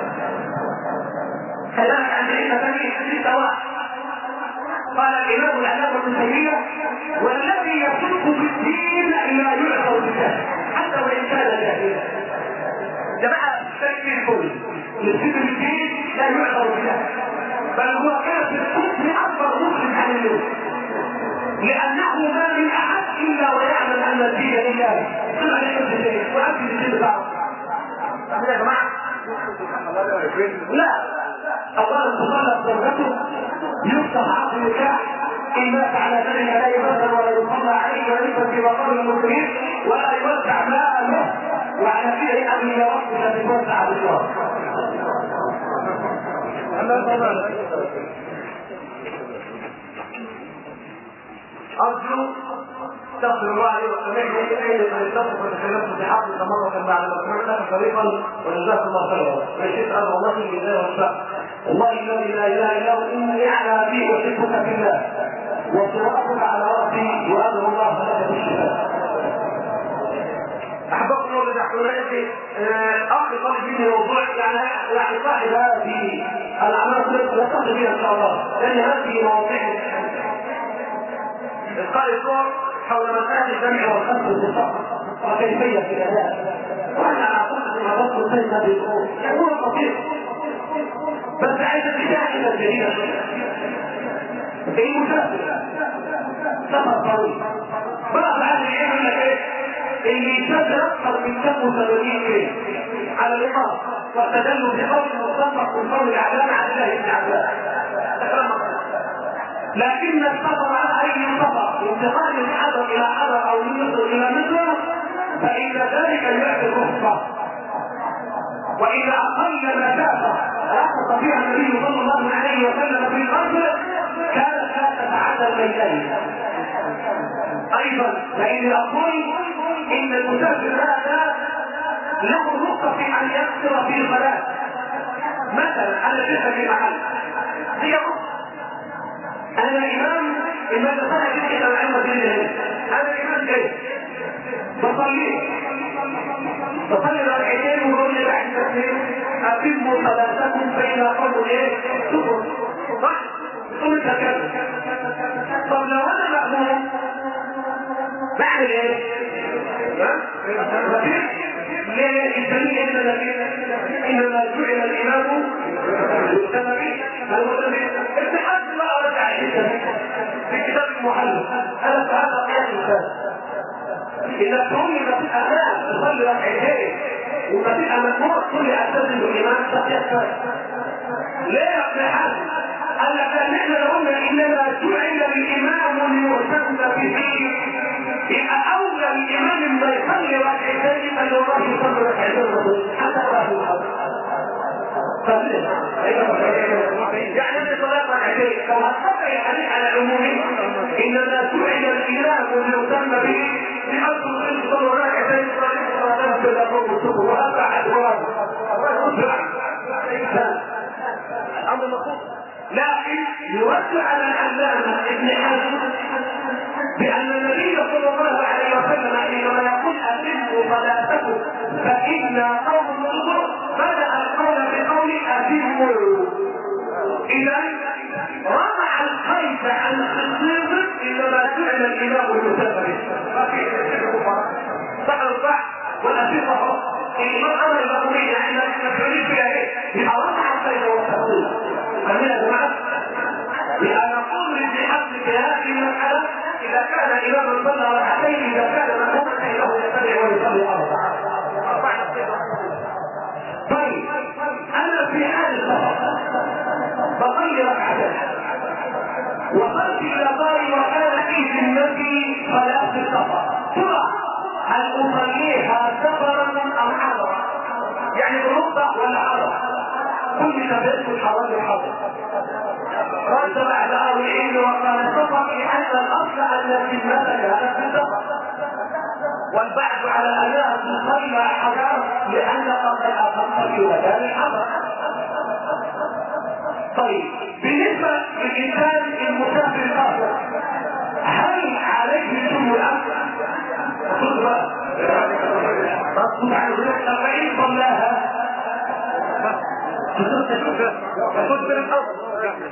كذلك عند عيسى بني حديث سواء قال الإمام العلامة ابن تيمية: والذي يصدق بالدين لا يعذر بالجهل حتى وإن كان جاهلا. جماعة الشيء الكل يصدق بالدين لا يعذر بالجهل، بل هو كافر كفر أكبر مسلم عن الناس، لأنه ما من أحد إلا ويعلم أن الدين لله. سمع لكم الشيء وأكد الدين بعض. يا جماعة لا، أولا تصلت زوجته يفتح عقد النكاح إن مات على ذلك لا يبذل ولا يصلى عليه ويكتب في مقام المسلمين ولا يوزع ماء له، وعلى كده أن يرد الذي يوزع بالله. أرجو استغفر الله عليه وسلم أين من تصف وتكلمت بحق مرة بعد ما سمعت طريقا وجزاك الله خيرا. وشيء أنا والله لله والشاء والله الذي لا إله إلا هو إني أعلى بي وحبك بالله وصراطك على رأسي وأدعو الله لك بالشفاء. أحببت الله لتحكماتي أخي طالب مني موضوع يعني يعني صاحب هذه الأعمال نتصل بها إن شاء الله، لأن هذه مواضيع إلقاء الصور حول مسائل الجمع والخلق والنطاق وكيفية الأداء. وأنا أعتقد أن الرسول سيدنا بالأمور يكون خطير، بس عايز البداية الجديدة المسافر سفر طويل. بعض أهل العلم يقول لك إيه؟ اللي يسافر أكثر من كم وثمانين كيلو على الإمارة واستدلوا بقول مصدق من قول العلامة عبد الله بن عباس. لكن السفر على أي سفر انتقال من حضر إلى حضر أو من مصر إلى مصر فإن ذلك يعطي الرخصة اقل مسافه رقص فيها النبي صلى الله عليه وسلم في الارض كانت لا تتعدى الليلين. ايضا فاني اقول ان المسافر هذا له الرخصه في ان يقصر في صلاه. مثلا انا جئت في محل هي رخصه، انا امام المدرسه جئت الى العلم بالله، انا امام جيد بصلي بصلي ركعتين وقول لي بعد تسليم اتموا صلاتكم فإذا قالوا ايه؟ شكر صح؟ قلت هكذا. طب لو انا مأمون بعمل ايه؟ ها؟ ليه الدليل اننا انما جعل الامام بالسبب اتحاد الله رجع في كتاب المحلل. انا فهذا قياس الثالث إذا تقولي ما تبقى ناس تصلي ركعتين وما تبقى مجموعة تقولي أستاذن الإمام تقيا الثالث. ليه يا ابن حاج؟ قال لك ان احنا لو قلنا انما جعل الامام ليؤتم به يبقى اولى الامام ما يصلي ركعتين فلو راح يصلي ركعتين حتى راح الحظ. يعني ان صلاه ركعتين لو هتطبق الحديث على عمومه انما جعل الامام ليؤتم به بحظ يصلي ركعتين صلاه بلا قوم الصبح واربع ادوار الامر مخصوص. لكن يرد على العلامة ابن حزم بأن النبي صلى الله عليه وسلم حينما يقول أتموا صلاتكم فإن قوم الظهر بدأ القول بقول أتموا. إذا رفع القيد عن التصديق إنما جعل الإمام المسافر صح صح والأتموا الإمام أمر المأمورين يعني نفعلين فيها إيه؟ يبقى رفع القيد والتصديق. فمن يا جماعة لأن نقول لابن في هذه المسألة إذا كان إمام صلى ركعتين إذا كان مأموما فإنه يتبع ويصلي أربعة. طيب أنا في حال السفر بصلي ركعتين وصلت إلى داري وكان في ذمتي صلاة السفر، ترى هل أصليها سفرا أم حضرا؟ يعني بركبة ولا حضر؟ كل تبدأ الحضر الحضر. رد بعد أهل العلم وقال السفر لأن الأصل أن الذمة كانت في السفر، والبعث على أنها تصلى حضر لأن قد أخذت في مكان الحضر. طيب بالنسبة للإنسان المسافر الآخر هل عليه شمول الأمر؟ خذ بقى رد عن ذلك أربعين صلاها خذ من الأرض.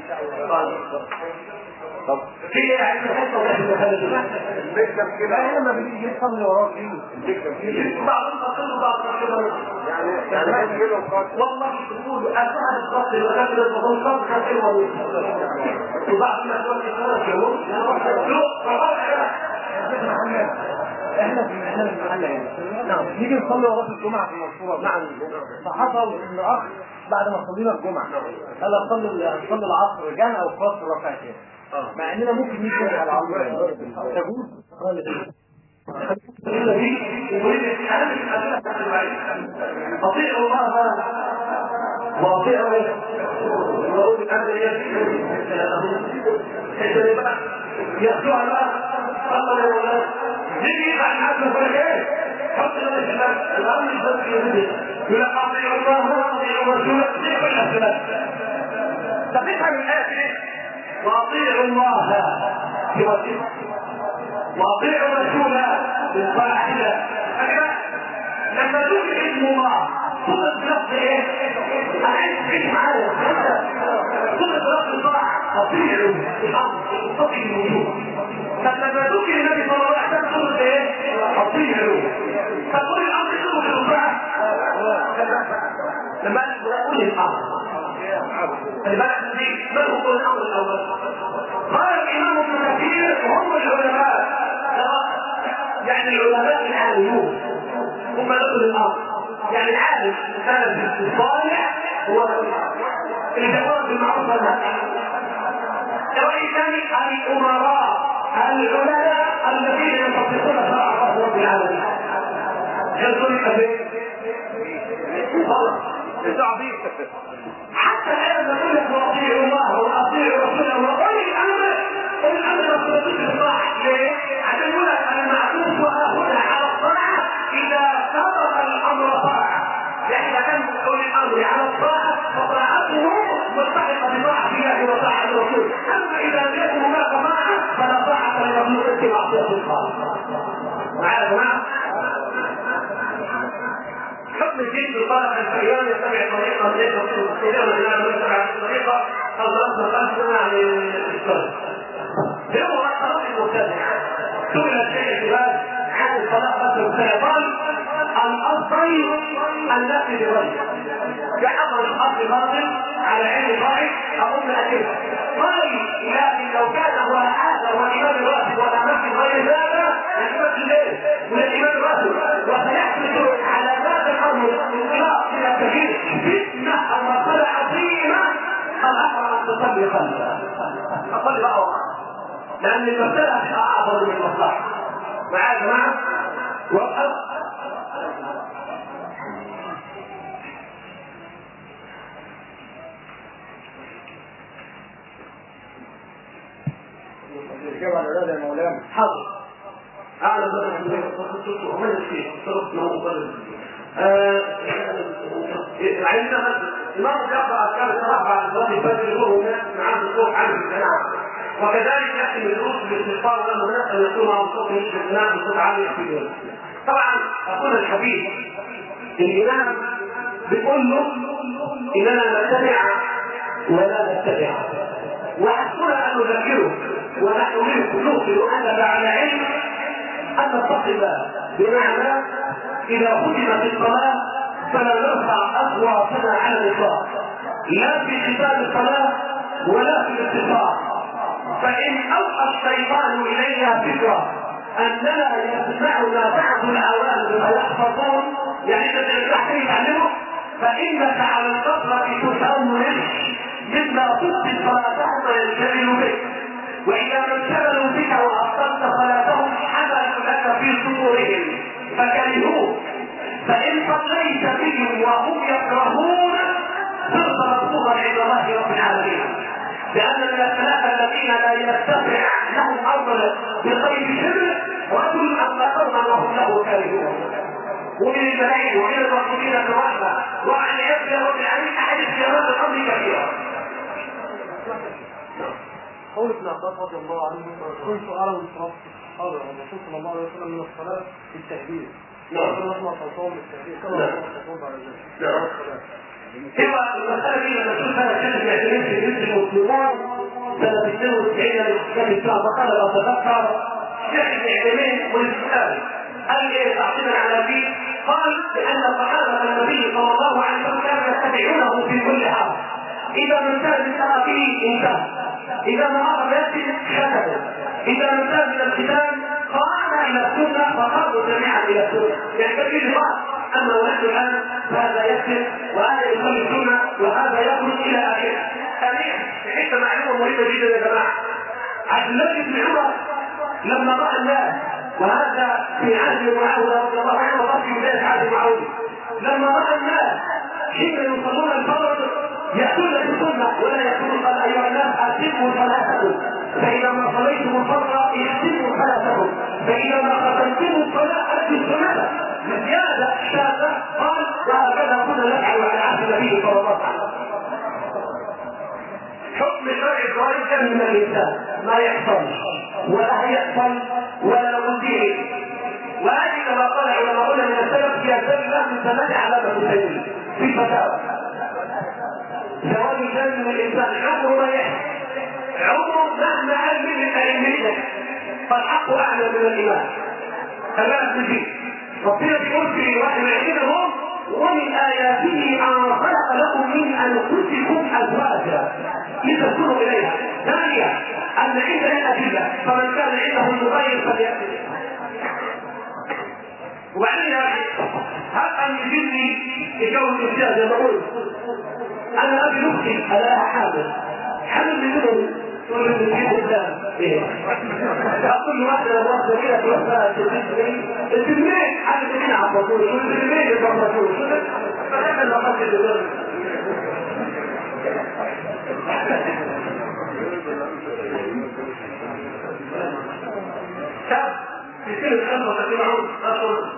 طب في ايه يعني الحته واحده مثلا بيكتب كده لما بيجي يصلي وراه فيه بعض الناس بعض كده يعني يعني كده والله بيقولوا اسهل الخط الغدر الفضل خط خط وبعض الناس يقولوا احنا في احنا في المحل يعني نعم نيجي نصلي وراه الجمعه في المنصوره. نعم فحصل ان اخ بعد ما صلينا الجمعه قال اصلي اصلي العصر رجعنا او قصر ركعتين مع اننا ممكن نيجي على العصر تجوز اطيعوا الله واطيعوا وأولي الأمر يخشوها الله الله يا ولاد نيجي بعد حسنا كل ايه حط لنا الشباب الأمر يصدق يهدي يقول لك اطيعوا الله واطيعوا رسوله دي كل الأسباب. تفهم الآية ايه؟ واطيعوا الله في وسيله واطيعوا رسوله بالطاعه. لما تقول اسم الله صدق بلفظ ايه؟ اعيش فيك معايا صدق بلفظ الطاعه اطيعوا الامر تطيع الوجوه. فلما تقول النبي صلى الله عليه وسلم صدق ايه؟ اطيعوا. فتقول الامر صدق بالطاعه لما تقول الامر البلد دي ما هو الامر الاول؟ قال الامام ابن كثير وهم العلماء يعني العلماء العالمون هم نقل الامر يعني العالم كان الصالح هو اللي جواب بالمعروف والنهي. الراي الثاني الامراء العلماء الذين يطبقون شرع الله رب العالمين. يقول لك انت عبيط. حتى الآن نقول لك وأطيعوا الله وأطيعوا رسوله وأولي الأمر، أولي الأمر رسول الله. ليه؟ عشان يقول لك المعروف وهنا على الطاعة إذا سبق الأمر طاعة. يعني إذا كان أولي الأمر على الطاعة فطاعته ملتحقة بطاعة الله وطاعة الرسول. أما إذا لم يكن هناك طاعة فلا طاعة للرسول في معصية الخالق. معايا يا جماعة؟ حكم الدين في الطلب الفريان يتبع طريقة ليس مستطيعا إلى أن يتبع الطريقة أو درسنا خمسة عن الإسلام. هو الطلاق المبتدع. سئل الشيخ الشباب عن الطلاق المبتدع الأصل النفي بغير. يحضر الأصل باطل على علم ضعيف أقوم أكيد. قال لكن لو كان هو هذا هو الإمام الراتب ولا نفي غير ذلك يثبت الليل والإمام الراتب وسيحدث على ذات الأمر انطلاق إلى التغيير فتنة أو مسألة عظيمة الأمر أن تصلي قلبها. أقول بقى لأن المسألة أعظم من المصلحة. معايا يا جماعة؟ وقف الإجابة على الأولاد يا مولانا. حاضر. أعلى درجة من التصرف ومن فيه تصرف له مقرر. عندنا الإمام يقرأ أذكار الصباح بعد صلاة الفجر يقول الناس معاه الصوت عنه الجماعة. وكذلك يأتي من الدروس بالاستغفار لما الناس أن يكون معهم صوت يشبه الناس بصوت عالي في اليوم. طبعا أقول الحبيب الإمام بيقول له إننا نتبع ولا نتبع. وحسنا أن نذكره ونحن منكم نؤمن أنك على علم أن نتقي الله. بمعنى إذا ختمت الصلاة فلا نرفع أصواتنا على الإطلاق لا في ختام الصلاة ولا في الاتصال. فإن أوحى الشيطان إلينا فكرة أننا يسمعنا بعض الأوامر ويحفظون يعني أنت تحتاج تعلمه فإنك على الفترة تشوش مما تبطي صلاتهم وينشغلوا بك. وإذا ما انشغلوا بك وأبطلت صلاتهم حملوا لك في صدورهم فكرهوك. فإن صليت بهم وهم يكرهون صرت مطلوبا عند الله رب العالمين. لأن من الثلاثة الذين لا يستطيع لهم أمر بغير شرك رجل أطلقهم وهم له كارهون. ومن الملائكة ومن المخلوقين الرحمة وعن يد رب العالمين أحاديث في هذا الأمر كثيرة. قول ابن عباس رضي الله عنه كنت أرى من صلاة الصحابة والرسول صلى الله عليه وسلم من الصلاة في التهجير. نعم. كما نسمع صوتهم بالتهجير كما نسمع صوتهم بعد ذلك. نعم. هو المسألة دي لما تشوف هذا الشيخ يعتمد في جنس المسلمون سنة اثنين وتسعين للإسلام الإسلام فقال أتذكر شيخ يعتمد والإسلام قال إيه تعطينا على دين؟ قال بأن صحابة النبي صلى الله عليه وسلم كانوا يتبعونه في كل حال. إذا من كان انتهى فيه انتهى. إذا ما أمر يأتي شكله. إذا من كان من الختان قام إلى السنة فقروا جميعا إلى السنة. يعني كثير بعض أما ونحن الآن فهذا يكتب وهذا يصلي السنة وهذا يخرج إلى آخره. ثانيا حتى معلومة مهمة جدا يا جماعة. عبد الله بن عمر لما رأى الناس وهذا في عهد معاوية رضي الله عنه وقت في بداية عهد معاوية لما رأى الناس حين يصلون الفرض يأتون بالسنة ولا يقولون قال أيها الناس أتموا صلاتكم فإذا ما صليتم الفرض اختموا صلاتكم فإذا ما ختمتم الصلاة أتوا السنة زيادة شاذة قال وهكذا كنا نفعل على عهد النبي صلى الله عليه وسلم. حكم شرع الضرائب كان من الإنسان ما يحصل ولا يحصل ولا مدير وهذه كما قال علماؤنا من السلف هي سبيل من ثمان علامة السبيل في الفتاوى. زواج الجن من الإنسان عمره ما يحصل عمره مهما علم من علمه فالحق أعلى من الإيمان. كذلك تجي ربنا بيقول في واحد وعشرين ومن آياته أن خلق لكم من أنفسكم أزواجا لتسكنوا إليها. ثانيا أن عندنا الأدلة فمن كان عنده المغير فليأتي. وبعدين يا أخي هل أن يجدني يجوز الإنسان زي ما قلت أنا أبي نفسي ألاها حامل حامل بدون تقول لي تجيب قدام إيه؟ أقول له واحدة لو واحدة كده توفى التلميذ التلميذ حاجة تجينا على الرسول التلميذ يبقى الرسول فلما لقد يقول شاب في سنة خمسة وثلاثين عام أشهر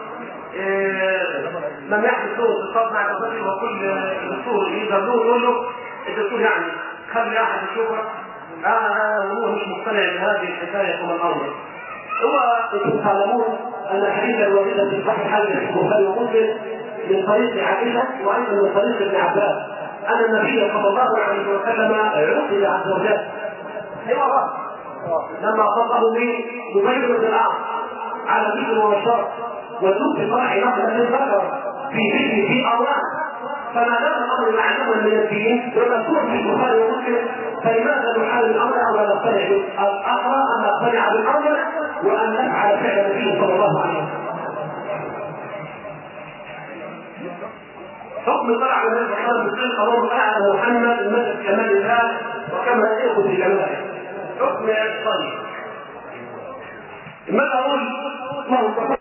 لم يحدث له اتصال مع الدكتور، وكل الدكتور يقدر له يقول له الدكتور يعني خلي أحد يشوفك آه وهو مش مقتنع بهذه الحكاية كما الأمر. هو أنتم تعلمون أن حديث الوالدة في صحيح البخاري ومسلم من طريق عائشة وأيضا من طريق ابن عباس أن النبي صلى الله عليه وسلم عقد عن زوجته. هو رأى لما خطبه به مبين بن العاص على ذكر والشر وجود فرع مثلا للذكر في ذكر في أوراق، فما دام الأمر معلوما من الدين ومذكور في البخاري ومسلم فلماذا نحاول الأمر أو لا نقتنع بالأخرى أن نقتنع بالأمر وأن نفعل فعل النبي صلى الله عليه وسلم. حكم طلع على النبي صلى الله عليه وسلم قرار على محمد المدد كمال الله وكما يأخذ بجماله حكم طيب. ماذا أقول؟ ما هو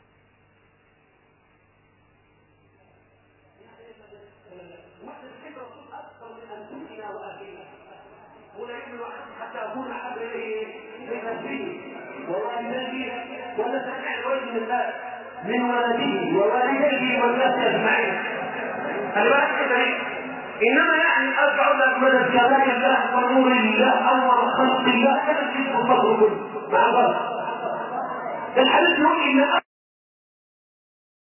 حتى أكون أحب إليه من نفسه ووالده ونتبع الوجه من الله من ولده ووالده والناس أجمعين. خلي بالك كده ليه؟ إنما يعني أرجع لك من الجلال الله ونور الله أول خلق الله كان الجسم الفضل مع الله. الحديث يقول إن